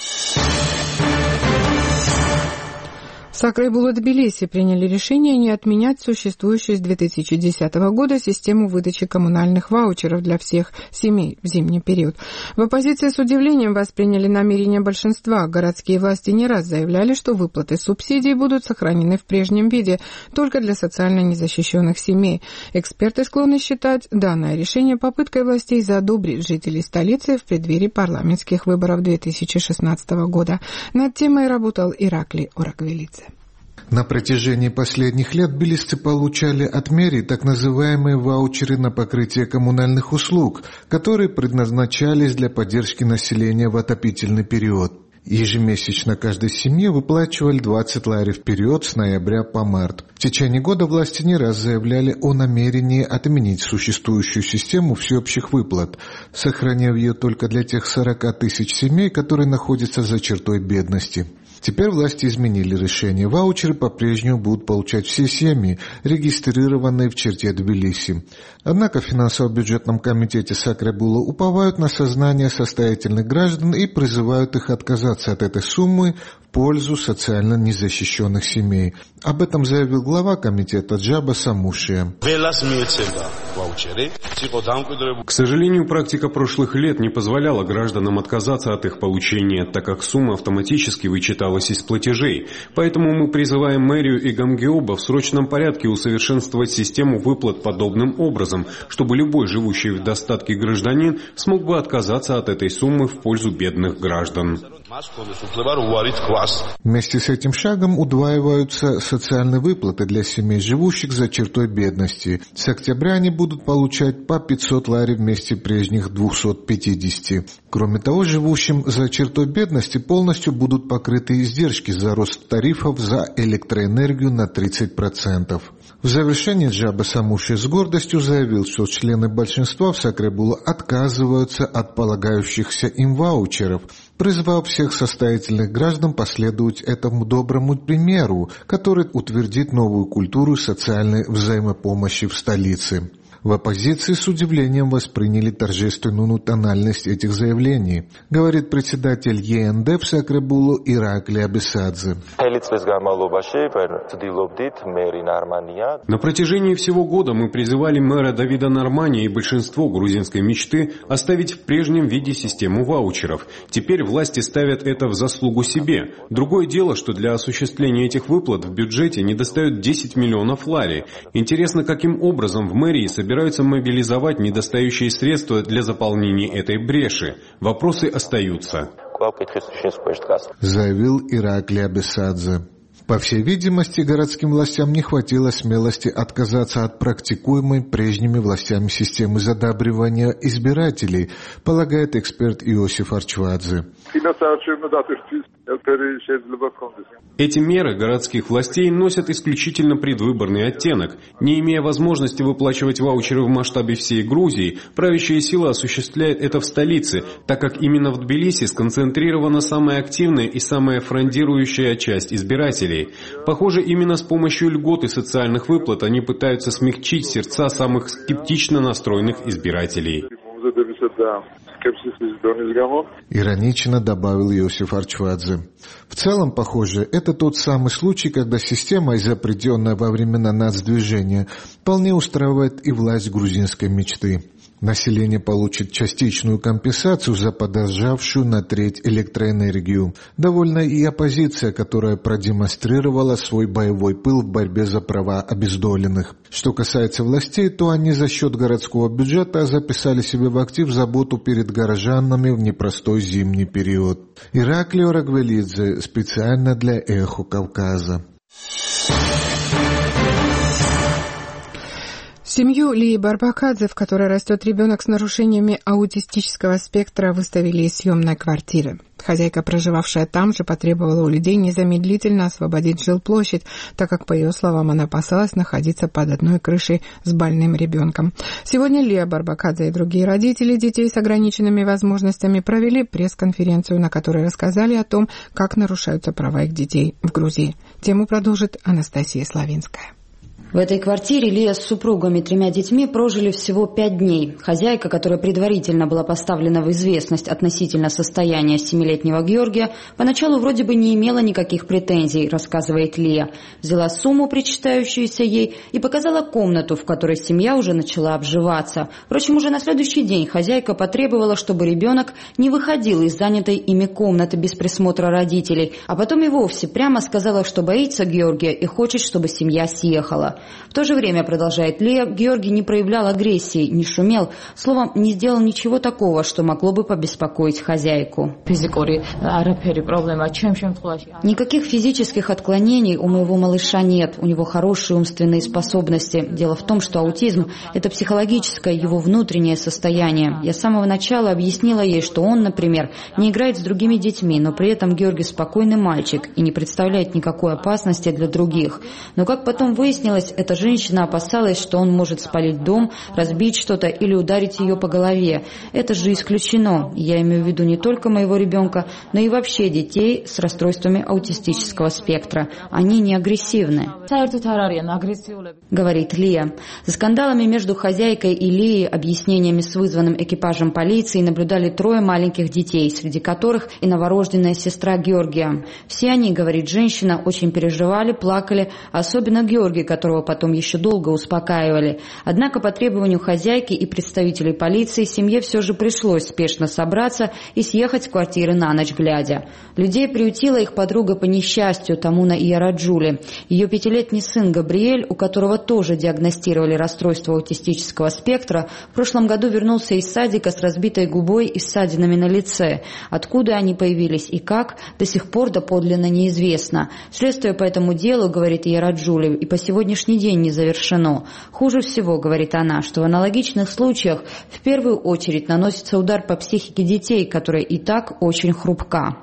Сакрайбул и Тбилиси приняли решение не отменять существующую с две тысячи десятого года систему выдачи коммунальных ваучеров для всех семей в зимний период. В оппозиции с удивлением восприняли намерения большинства. Городские власти не раз заявляли, что выплаты субсидий будут сохранены в прежнем виде только для социально незащищенных семей. Эксперты склонны считать данное решение попыткой властей задобрить жителей столицы в преддверии парламентских выборов две тысячи шестнадцатого года. Над темой работал Ираклий Ораквелидзе. На протяжении последних лет тбилисцы получали от мэрии так называемые ваучеры на покрытие коммунальных услуг, которые предназначались для поддержки населения в отопительный период. Ежемесячно каждой семье выплачивали двадцать лари в период с ноября по март. В течение года власти не раз заявляли о намерении отменить существующую систему всеобщих выплат, сохранив ее только для тех сорока тысяч семей, которые находятся за чертой бедности. Теперь власти изменили решение. Ваучеры по-прежнему будут получать все семьи, регистрированные в черте Тбилиси. Однако в финансово-бюджетном комитете Сакрайбула уповают на сознание состоятельных граждан и призывают их отказаться от этой суммы в пользу социально незащищенных семей. Об этом заявил глава комитета Джаба Самушия. К сожалению, практика прошлых лет не позволяла гражданам отказаться от их получения, так как сумма автоматически вычиталась выбиралась из платежей. Поэтому мы призываем мэрию и Гамгеоба в срочном порядке усовершенствовать систему выплат подобным образом, чтобы любой живущий в достатке гражданин смог бы отказаться от этой суммы в пользу бедных граждан. Вместе с этим шагом удваиваются социальные выплаты для семей, живущих за чертой бедности. С октября они будут получать по пятьсот лари вместо прежних двухсот пятидесяти. Кроме того, живущим за чертой бедности полностью будут покрыты издержки за рост тарифов за электроэнергию на тридцать процентов. В завершение Джаба Самуши с гордостью заявил, что члены большинства в Сакрабулу отказываются от полагающихся им ваучеров, призвав всех состоятельных граждан последовать этому доброму примеру, который утвердит новую культуру социальной взаимопомощи в столице. В оппозиции с удивлением восприняли торжественную тональность этих заявлений, говорит председатель ЕНД в Сакрабулу Иракли Абисадзе. На протяжении всего года мы призывали мэра Давида Нормани и большинство грузинской мечты оставить в прежнем виде систему ваучеров. Теперь власти ставят это в заслугу себе. Другое дело, что для осуществления этих выплат в бюджете недостает десять миллионов лари. Интересно, каким образом в мэрии собираются собираются мобилизовать недостающие средства для заполнения этой бреши. Вопросы остаются. Заявил Иракли Абисадзе. По всей видимости, городским властям не хватило смелости отказаться от практикуемой прежними властями системы задабривания избирателей, полагает эксперт Иосиф Арчвадзе. Эти меры городских властей носят исключительно предвыборный оттенок. Не имея возможности выплачивать ваучеры в масштабе всей Грузии, правящая сила осуществляет это в столице, так как именно в Тбилиси сконцентрирована самая активная и самая фрондирующая часть избирателей. Похоже, именно с помощью льгот и социальных выплат они пытаются смягчить сердца самых скептично настроенных избирателей. Иронично добавил Иосиф Арчвадзе. В целом, похоже, это тот самый случай, когда система, изобретенная во времена нацдвижения, вполне устраивает и власть грузинской мечты. Население получит частичную компенсацию за подорожавшую на треть электроэнергию. Довольна и оппозиция, которая продемонстрировала свой боевой пыл в борьбе за права обездоленных. Что касается властей, то они за счет городского бюджета записали себе в актив заботу перед горожанами в непростой зимний период. Ираклио Рагвелидзе, специально для «Эхо Кавказа». Семью Лии Барбакадзе, в которой растет ребенок с нарушениями аутистического спектра, выставили из съемной квартиры. Хозяйка, проживавшая там же, потребовала у людей незамедлительно освободить жилплощадь, так как, по ее словам, она опасалась находиться под одной крышей с больным ребенком. Сегодня Лия Барбакадзе и другие родители детей с ограниченными возможностями провели пресс-конференцию, на которой рассказали о том, как нарушаются права их детей в Грузии. Тему продолжит Анастасия Славинская. В этой квартире Лия с супругом и тремя детьми прожили всего пять дней. Хозяйка, которая предварительно была поставлена в известность относительно состояния семилетнего Георгия, поначалу вроде бы не имела никаких претензий, рассказывает Лия. Взяла сумму, причитающуюся ей, и показала комнату, в которой семья уже начала обживаться. Впрочем, уже на следующий день хозяйка потребовала, чтобы ребенок не выходил из занятой ими комнаты без присмотра родителей, а потом и вовсе прямо сказала, что боится Георгия и хочет, чтобы семья съехала. В то же время, продолжает Лия, Георгий не проявлял агрессии, не шумел, словом, не сделал ничего такого, что могло бы побеспокоить хозяйку. Никаких физических отклонений у моего малыша нет, у него хорошие умственные способности. Дело в том, что аутизм – это психологическое его внутреннее состояние. Я с самого начала объяснила ей, что он, например, не играет с другими детьми, но при этом Георгий спокойный мальчик и не представляет никакой опасности для других. Но, как потом выяснилось, эта женщина опасалась, что он может спалить дом, разбить что-то или ударить ее по голове. Это же исключено. Я имею в виду не только моего ребенка, но и вообще детей с расстройствами аутистического спектра. Они не агрессивны, говорит Лия. За скандалами между хозяйкой и Лией, объяснениями с вызванным экипажем полиции наблюдали трое маленьких детей, среди которых и новорожденная сестра Георгия. Все они, говорит женщина, очень переживали, плакали, особенно Георгий, которого которого потом еще долго успокаивали. Однако по требованию хозяйки и представителей полиции семье все же пришлось спешно собраться и съехать с квартиры на ночь глядя. Людей приютила их подруга по несчастью Тамуна Ияраджули. Ее пятилетний сын Габриэль, у которого тоже диагностировали расстройство аутистического спектра, в прошлом году вернулся из садика с разбитой губой и ссадинами на лице. Откуда они появились и как, до сих пор доподлинно неизвестно. Следствие по этому делу, говорит Ияраджули, и по сегодняшний день не завершено. Хуже всего, говорит она, что в аналогичных случаях в первую очередь наносится удар по психике детей, которая и так очень хрупка.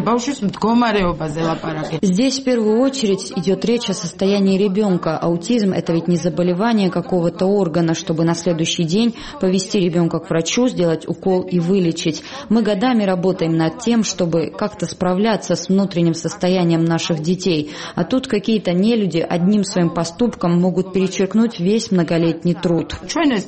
Здесь в первую очередь идет речь о состоянии ребенка. Аутизм – это ведь не заболевание какого-то органа, чтобы на следующий день повести ребенка к врачу, сделать укол и вылечить. Мы годами работаем над тем, чтобы как-то справляться с внутренним состоянием наших детей. А тут какие-то нелюди одним своим поступком могут перечеркнуть весь многолетний труд.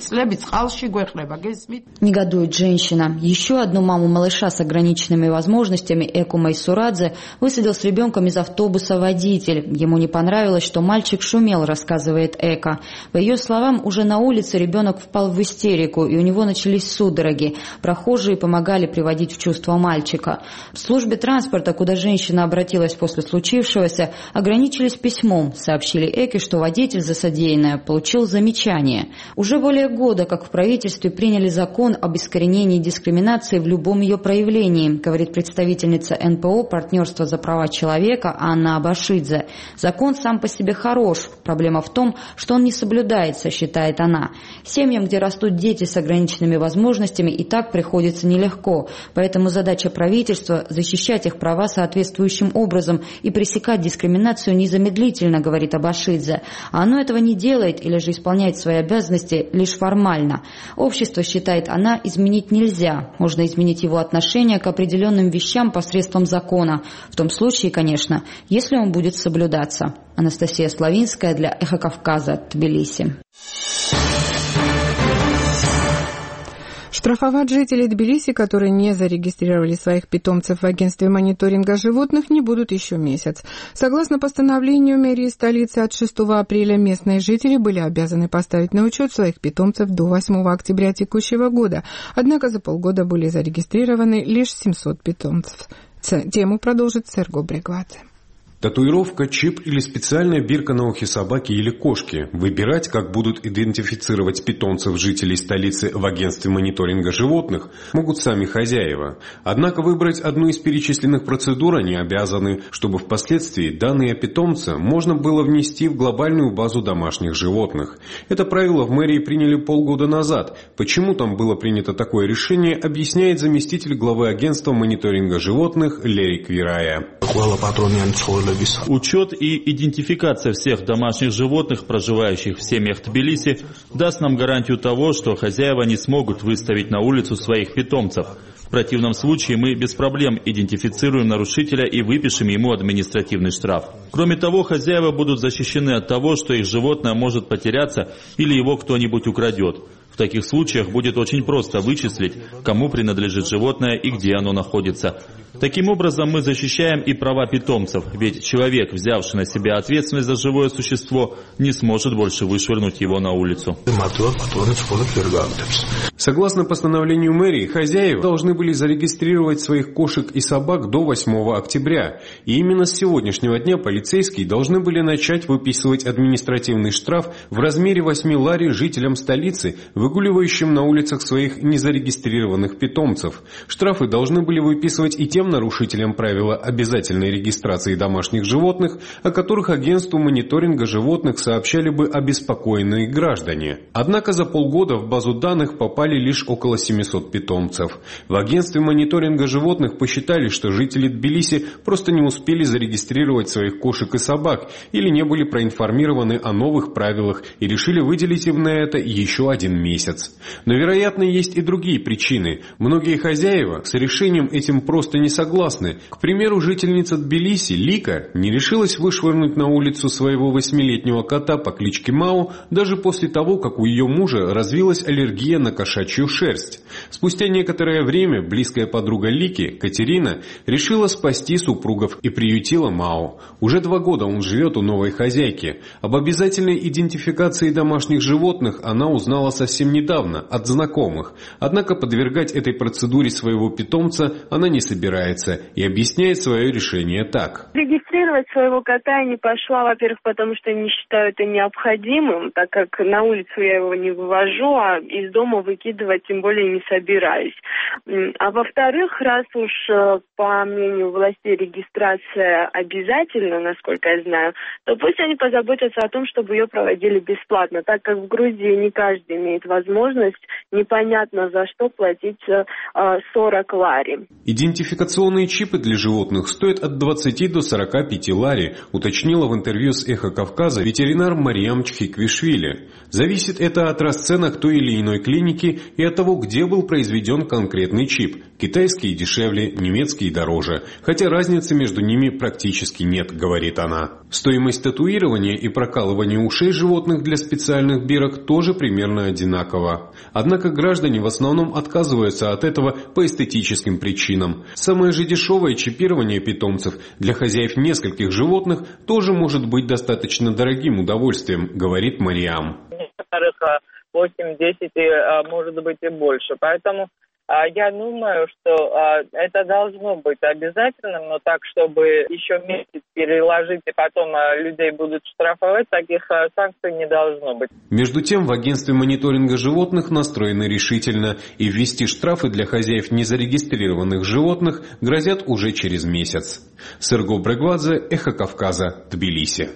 Негодует женщина. Еще одну маму малыша с ограниченными возможностями, Эку Майсурадзе, высадил с ребенком из автобуса водитель. Ему не понравилось, что мальчик шумел, рассказывает Эка. По ее словам, уже на улице ребенок впал в истерику, и у него начались судороги. Прохожие помогали приводить в чувство мальчика. В службе транспорта, куда женщина обратилась после случившегося, ограничились письмом. Сообщили Эке, что водитель за содеянное получил замечание. Уже более года, как в правительстве приняли закон об искоренении дискриминации в любом ее проявлении, говорит представительница эн пэ о «Партнерство за права человека» Анна Абашидзе. Закон сам по себе хорош. Проблема в том, что он не соблюдается, считает она. Семьям, где растут дети с ограниченными возможностями, и так приходится нелегко. Поэтому задача правительства – защищать их права соответствующим образом и пресекать дискриминацию незамедлительно, говорит Абашидзе. А оно этого не делает или же исполняет свои обязанности лишь формально. Общество, считает она, изменить нельзя. Можно изменить его отношение к определенным вещам посредством закона. В том случае, конечно, если он будет соблюдаться. Анастасия Славинская для «Эхо Кавказа», Тбилиси. Штрафовать жителей Тбилиси, которые не зарегистрировали своих питомцев в агентстве мониторинга животных, не будут еще месяц. Согласно постановлению мэрии столицы, от шестого апреля местные жители были обязаны поставить на учет своих питомцев до восьмого октября текущего года. Однако за полгода были зарегистрированы лишь семьсот питомцев. Тему продолжит Серго Брегвате. Татуировка, чип или специальная бирка на ухе собаки или кошки. Выбирать, как будут идентифицировать питомцев жителей столицы в агентстве мониторинга животных, могут сами хозяева. Однако выбрать одну из перечисленных процедур они обязаны, чтобы впоследствии данные питомца можно было внести в глобальную базу домашних животных. Это правило в мэрии приняли полгода назад. Почему там было принято такое решение, объясняет заместитель главы агентства мониторинга животных Лерий Квирая. Учет и идентификация всех домашних животных, проживающих в семьях Тбилиси, даст нам гарантию того, что хозяева не смогут выставить на улицу своих питомцев. В противном случае мы без проблем идентифицируем нарушителя и выпишем ему административный штраф. Кроме того, хозяева будут защищены от того, что их животное может потеряться или его кто-нибудь украдет. В таких случаях будет очень просто вычислить, кому принадлежит животное и где оно находится. Таким образом, мы защищаем и права питомцев, ведь человек, взявший на себя ответственность за живое существо, не сможет больше вышвырнуть его на улицу. Согласно постановлению мэрии, хозяева должны были зарегистрировать своих кошек и собак до восьмого октября. И именно с сегодняшнего дня полицейские должны были начать выписывать административный штраф в размере восьми лари жителям столицы, выгуливающим на улицах своих незарегистрированных питомцев. Штрафы должны были выписывать и тем нарушителям правила обязательной регистрации домашних животных, о которых агентству мониторинга животных сообщали бы обеспокоенные граждане. Однако за полгода в базу данных попали лишь около семисот питомцев. В агентстве мониторинга животных посчитали, что жители Тбилиси просто не успели зарегистрировать своих кошек и собак или не были проинформированы о новых правилах и решили выделить им на это еще один месяц. Но, вероятно, есть и другие причины. Многие хозяева с решением этим просто не не согласны. К примеру, жительница Тбилиси Лика не решилась вышвырнуть на улицу своего восьмилетнего кота по кличке Мао даже после того, как у ее мужа развилась аллергия на кошачью шерсть. Спустя некоторое время близкая подруга Лики, Катерина, решила спасти супругов и приютила Мао. Уже два года он живет у новой хозяйки. Об обязательной идентификации домашних животных она узнала совсем недавно, от знакомых. Однако подвергать этой процедуре своего питомца она не собирается и объясняет свое решение так. Регистрировать своего кота я не пошла, во-первых, потому что не считаю это необходимым, так как на улицу я его не вывожу, а из дома выкидывать тем более не собираюсь. А во-вторых, раз уж по мнению властей регистрация обязательна, насколько я знаю, то пусть они позаботятся о том, чтобы ее проводили бесплатно, так как в Грузии не каждый имеет возможность непонятно за что платить сорок лари. Идентификационные чипы для животных стоят от двадцати до сорока пяти лари, уточнила в интервью с «Эхо Кавказа» ветеринар Мариам Чхиквишвили. Зависит это от расценок той или иной клиники и от того, где был произведен конкретный чип. Китайские дешевле, немецкие дороже, хотя разницы между ними практически нет, говорит она. Стоимость татуирования и прокалывания ушей животных для специальных бирок тоже примерно одинакова. Однако граждане в основном отказываются от этого по эстетическим причинам. Самое же дешевое чипирование питомцев для хозяев нескольких животных тоже может быть достаточно дорогим удовольствием, говорит Мариам. Некоторых восемь-десять, может быть и больше. Поэтому я думаю, что это должно быть обязательным, но так, чтобы еще месяц переложить и потом людей будут штрафовать, таких санкций не должно быть. Между тем, в агентстве мониторинга животных настроены решительно, и ввести штрафы для хозяев незарегистрированных животных грозят уже через месяц. Серго Брегвадзе, «Эхо Кавказа», Тбилиси.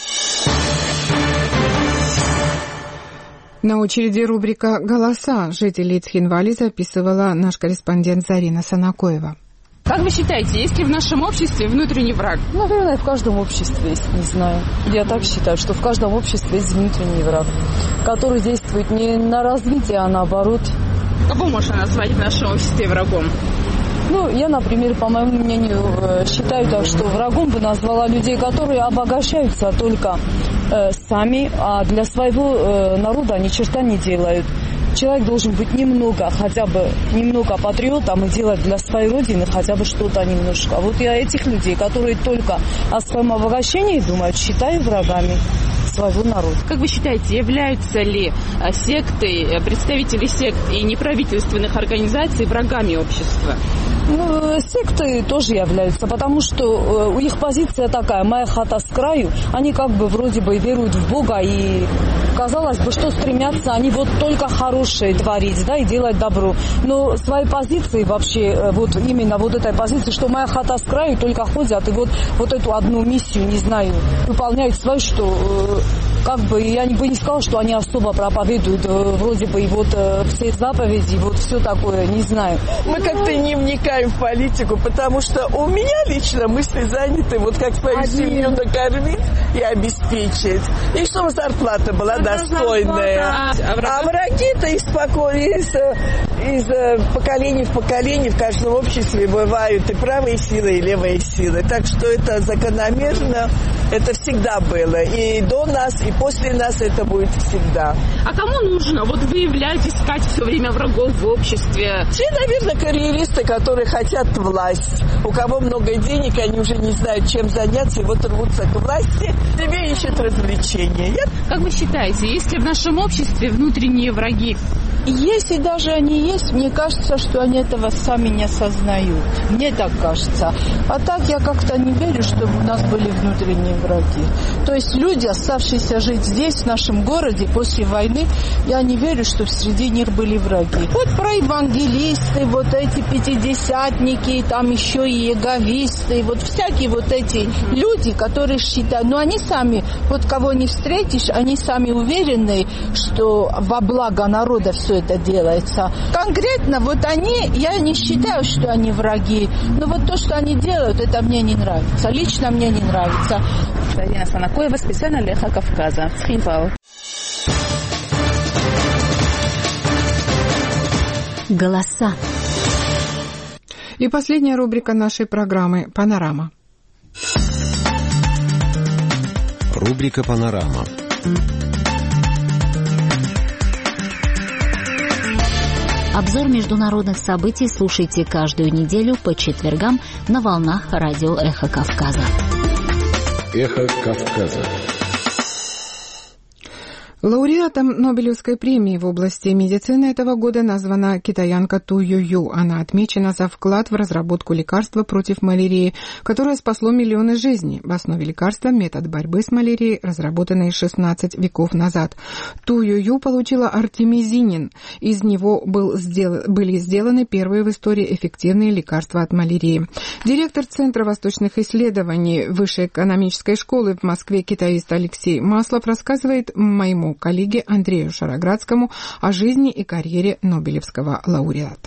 На очереди рубрика «Голоса» жителей Цхинвали записывала наш корреспондент Зарина Санакоева. Как вы считаете, есть ли в нашем обществе внутренний враг? Наверное, в каждом обществе есть, не знаю. Я так считаю, что в каждом обществе есть внутренний враг, который действует не на развитие, а наоборот. Кого можно назвать в нашем обществе врагом? Ну, я, например, по моему мнению, считаю, так, что врагом бы назвала людей, которые обогащаются только э, сами, а для своего э, народа ни черта не делают. Человек должен быть немного, хотя бы немного патриотом и делать для своей родины хотя бы что-то немножко. Вот я этих людей, которые только о своем обогащении думают, считаю врагами своего народа. Как вы считаете, являются ли секты, представители сект и неправительственных организаций врагами общества? Ну, секты тоже являются, потому что у них позиция такая: моя хата с краю. Они как бы вроде бы веруют в Бога, и казалось бы, что стремятся они вот только хорошее творить, да, и делать добро. Но своей позиции вообще, вот именно вот этой позиции, что моя хата с краю, только ходят и вот, вот эту одну миссию, не знаю, выполняют свою, что как бы я бы не сказала, что они особо проповедуют вроде бы и вот все заповеди, вот все такое, не знаю. Мы как-то не вникаем в политику, потому что у меня лично мысли заняты, вот как свою Один. семью накормить и обеспечить, и чтобы зарплата была а достойная. А, а враги-то из, из, из поколения в поколение в каждом обществе бывают и правые силы, и левые силы. Так что это закономерно, это всегда было. И до нас, и после нас это будет всегда. А кому нужно вот выявлять, искать все время врагов в обществе? Те, наверное, карьеристы, которые хотят власть. У кого много денег, они уже не знают, чем заняться, и вот рвутся к власти, себе ищут развлечения. Я... Как вы считаете, есть ли в нашем обществе внутренние враги? Если даже они есть, мне кажется, что они этого сами не осознают. Мне так кажется. А так я как-то не верю, чтобы у нас были внутренние враги. То есть люди, оставшиеся жить здесь, в нашем городе, после войны, я не верю, что среди них были враги. Вот про евангелисты, вот эти пятидесятники, там еще и иеговисты, вот всякие вот эти люди, которые считают, ну они сами, вот кого не встретишь, они сами уверены, что во благо народа все это делается. Конкретно вот они, я не считаю, что они враги, но вот то, что они делают, это мне не нравится. Лично мне не нравится. Зарина Санакоева, специально для «Эхо Кавказа», Цхинвал. Голоса. И последняя рубрика нашей программы «Панорама». Рубрика «Панорама». Обзор международных событий слушайте каждую неделю по четвергам на волнах радио «Эхо Кавказа». «Эхо Кавказа». Лауреатом Нобелевской премии в области медицины этого года названа китаянка Ту Юю. Она отмечена за вклад в разработку лекарства против малярии, которое спасло миллионы жизней. В основе лекарства метод борьбы с малярией, разработанный шестнадцать веков назад. Ту Юю получила артемизинин. Из него был сдел... были сделаны первые в истории эффективные лекарства от малярии. Директор Центра восточных исследований Высшей экономической школы в Москве китаист Алексей Маслов рассказывает моему коллеге Андрею Шароградскому о жизни и карьере Нобелевского лауреата.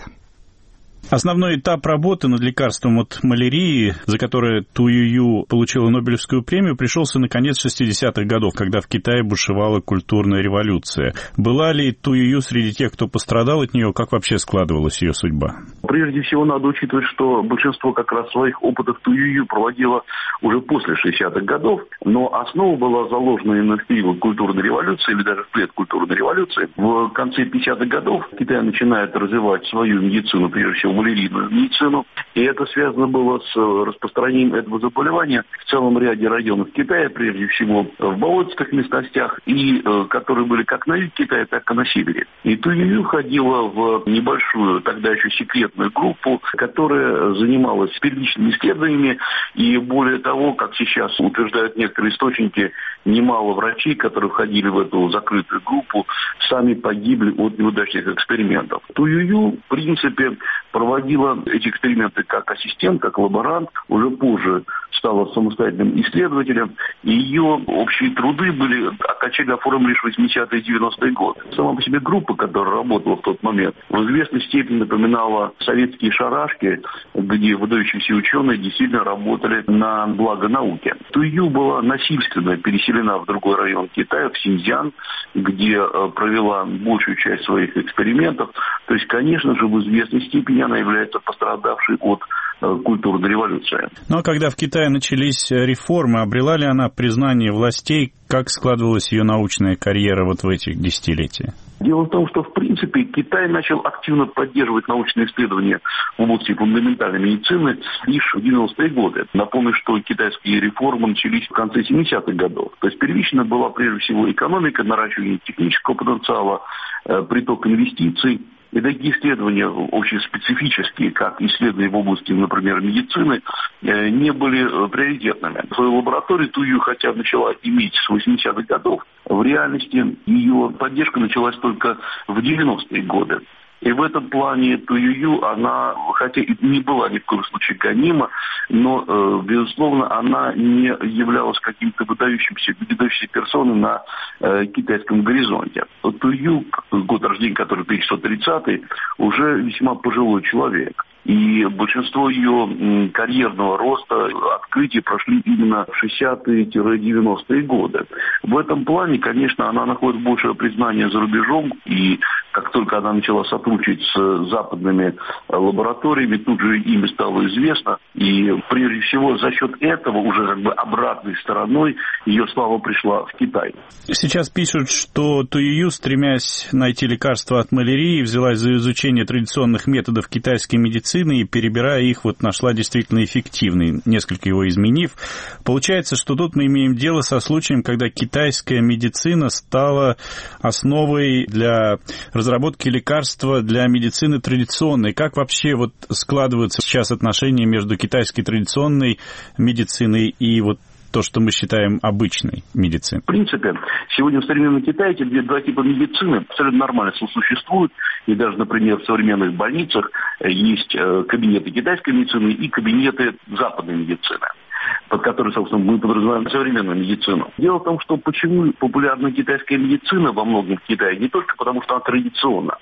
Основной этап работы над лекарством от малярии, за которое Ту Юю получила Нобелевскую премию, пришелся на конец шестидесятых годов, когда в Китае бушевала культурная революция. Была ли Ту Юю среди тех, кто пострадал от нее? Как вообще складывалась ее судьба? Прежде всего, надо учитывать, что большинство как раз своих опытов Ту Юю проводило уже после шестидесятых годов, но основа была заложена именно в период культурной революции, или даже в предкультурной революции. В конце пятидесятых годов Китай начинает развивать свою медицину, прежде всего малярийную медицину, и это связано было с распространением этого заболевания в целом ряде районов Китая, прежде всего в болотистых местностях, и которые были как на юге Китая, так и на севере. И Ту Юю ходила в небольшую, тогда еще секретную группу, которая занималась первичными исследованиями, и более того, как сейчас утверждают некоторые источники, немало врачей, которые входили в эту закрытую группу, сами погибли от неудачных экспериментов. Ту Юю, в принципе, проводила эти эксперименты как ассистент, как лаборант, уже позже стала самостоятельным исследователем, и ее общие труды были окончательно оформлены лишь в восьмидесятые и девяностые годы. Сама по себе группа, которая работала в тот момент, в известной степени напоминала советские шарашки, где выдающиеся ученые действительно работали на благо науки. Ту Юю была насильственно переселена в другой район Китая, в Синьцзян, где провела большую часть своих экспериментов. То есть, конечно же, в известной степени она является пострадавшей от э, культурной революции. Ну а когда в Китае начались реформы, обрела ли она признание властей? Как складывалась ее научная карьера вот в этих десятилетиях? Дело в том, что, в принципе, Китай начал активно поддерживать научные исследования в области фундаментальной медицины лишь в девяностые годы. Напомню, что китайские реформы начались в конце семидесятых годов. То есть первично была прежде всего экономика, наращивание технического потенциала, э, приток инвестиций. И такие исследования, очень специфические, как исследования в области, например, медицины, не были приоритетными. Свою лабораторию Ту Юю, хотя начала иметь с восьмидесятых годов, в реальности ее поддержка началась только в девяностые годы. И в этом плане Ту Юю, она, хотя и не была ни в коем случае гонима, но, э, безусловно, она не являлась каким-то выдающимся, выдающейся персоной на э, китайском горизонте. Ту Юю, год рождения, который тысяча девятьсот тридцатый, уже весьма пожилой человек. И большинство ее карьерного роста, открытий прошли именно в шестидесятые-девяностые годы. В этом плане, конечно, она находит большее признание за рубежом, и как только она начала сотрудничать с западными лабораториями, тут же имя стало известно, и прежде всего за счет этого уже как бы обратной стороной ее слава пришла в Китай. Сейчас пишут, что Ту Юю, стремясь найти лекарство от малярии, взялась за изучение традиционных методов китайской медицины, и, перебирая их, вот нашла действительно эффективный, несколько его изменив. Получается, что тут мы имеем дело со случаем, когда китайская медицина стала основой для разработки лекарства для медицины традиционной. Как вообще вот складываются сейчас отношения между китайской традиционной медициной и вот то, что мы считаем обычной медициной? В принципе, сегодня в современном Китае эти два типа медицины абсолютно нормально сосуществуют. И даже, например, в современных больницах есть кабинеты китайской медицины и кабинеты западной медицины, под которой, собственно, мы подразумеваем современную медицину. Дело в том, что почему популярна китайская медицина во многом в Китае, не только потому, что она традиционна.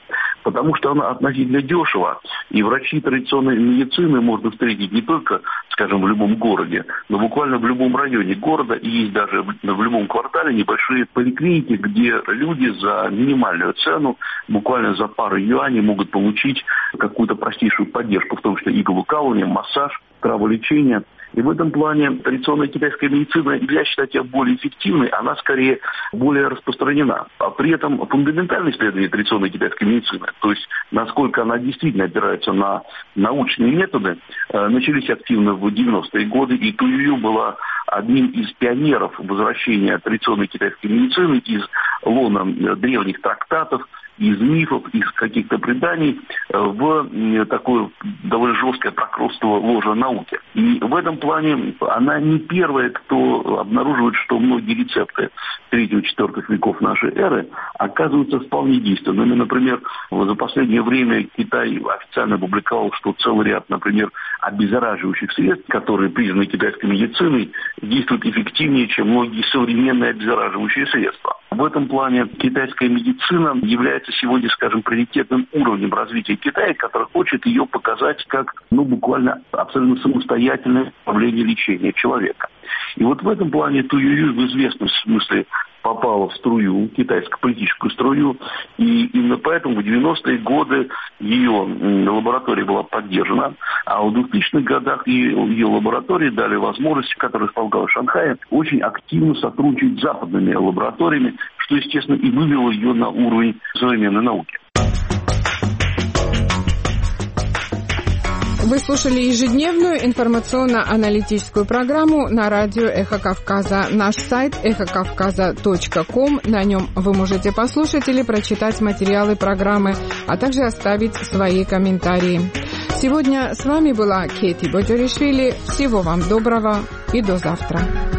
потому что она относительно дешева, и врачи традиционной медицины можно встретить не только, скажем, в любом городе, но буквально в любом районе города, и есть даже в любом квартале небольшие поликлиники, где люди за минимальную цену, буквально за пару юаней, могут получить какую-то простейшую поддержку, в том числе иглоукалывание, массаж, траволечение. И в этом плане традиционная китайская медицина, я считаю ее более эффективной, она скорее более распространена. А при этом фундаментальное исследование традиционной китайской медицины, то есть насколько она действительно опирается на научные методы, начались активно в девяностые годы, и Туюю была одним из пионеров возвращения традиционной китайской медицины из лона древних трактатов, из мифов, из каких-то преданий в такое довольно жесткое прокрустово ложе науки. И в этом плане она не первая, кто обнаруживает, что многие рецепты третьего-четвёртых веков нашей эры оказываются вполне действенными. Например, за последнее время Китай официально опубликовал, что целый ряд, например, обеззараживающих средств, которые признаны китайской медициной, действуют эффективнее, чем многие современные обеззараживающие средства. В этом плане китайская медицина является сегодня, скажем, приоритетным уровнем развития Китая, который хочет ее показать как, ну, буквально абсолютно самостоятельное направление лечения человека. И вот в этом плане Туюю в известном смысле попала в струю, китайскую политическую струю, и именно поэтому в девяностые годы ее лаборатория была поддержана, а в двухтысячных годах ее, ее лаборатории дали возможность, которая располагалась в Шанхае, очень активно сотрудничать с западными лабораториями, что, естественно, и вывело ее на уровень современной науки. Вы слушали ежедневную информационно-аналитическую программу на радио «Эхо Кавказа». Наш сайт эхо кавказа точка ком. На нем вы можете послушать или прочитать материалы программы, а также оставить свои комментарии. Сегодня с вами была Кети Боджоришвили. Всего вам доброго и до завтра.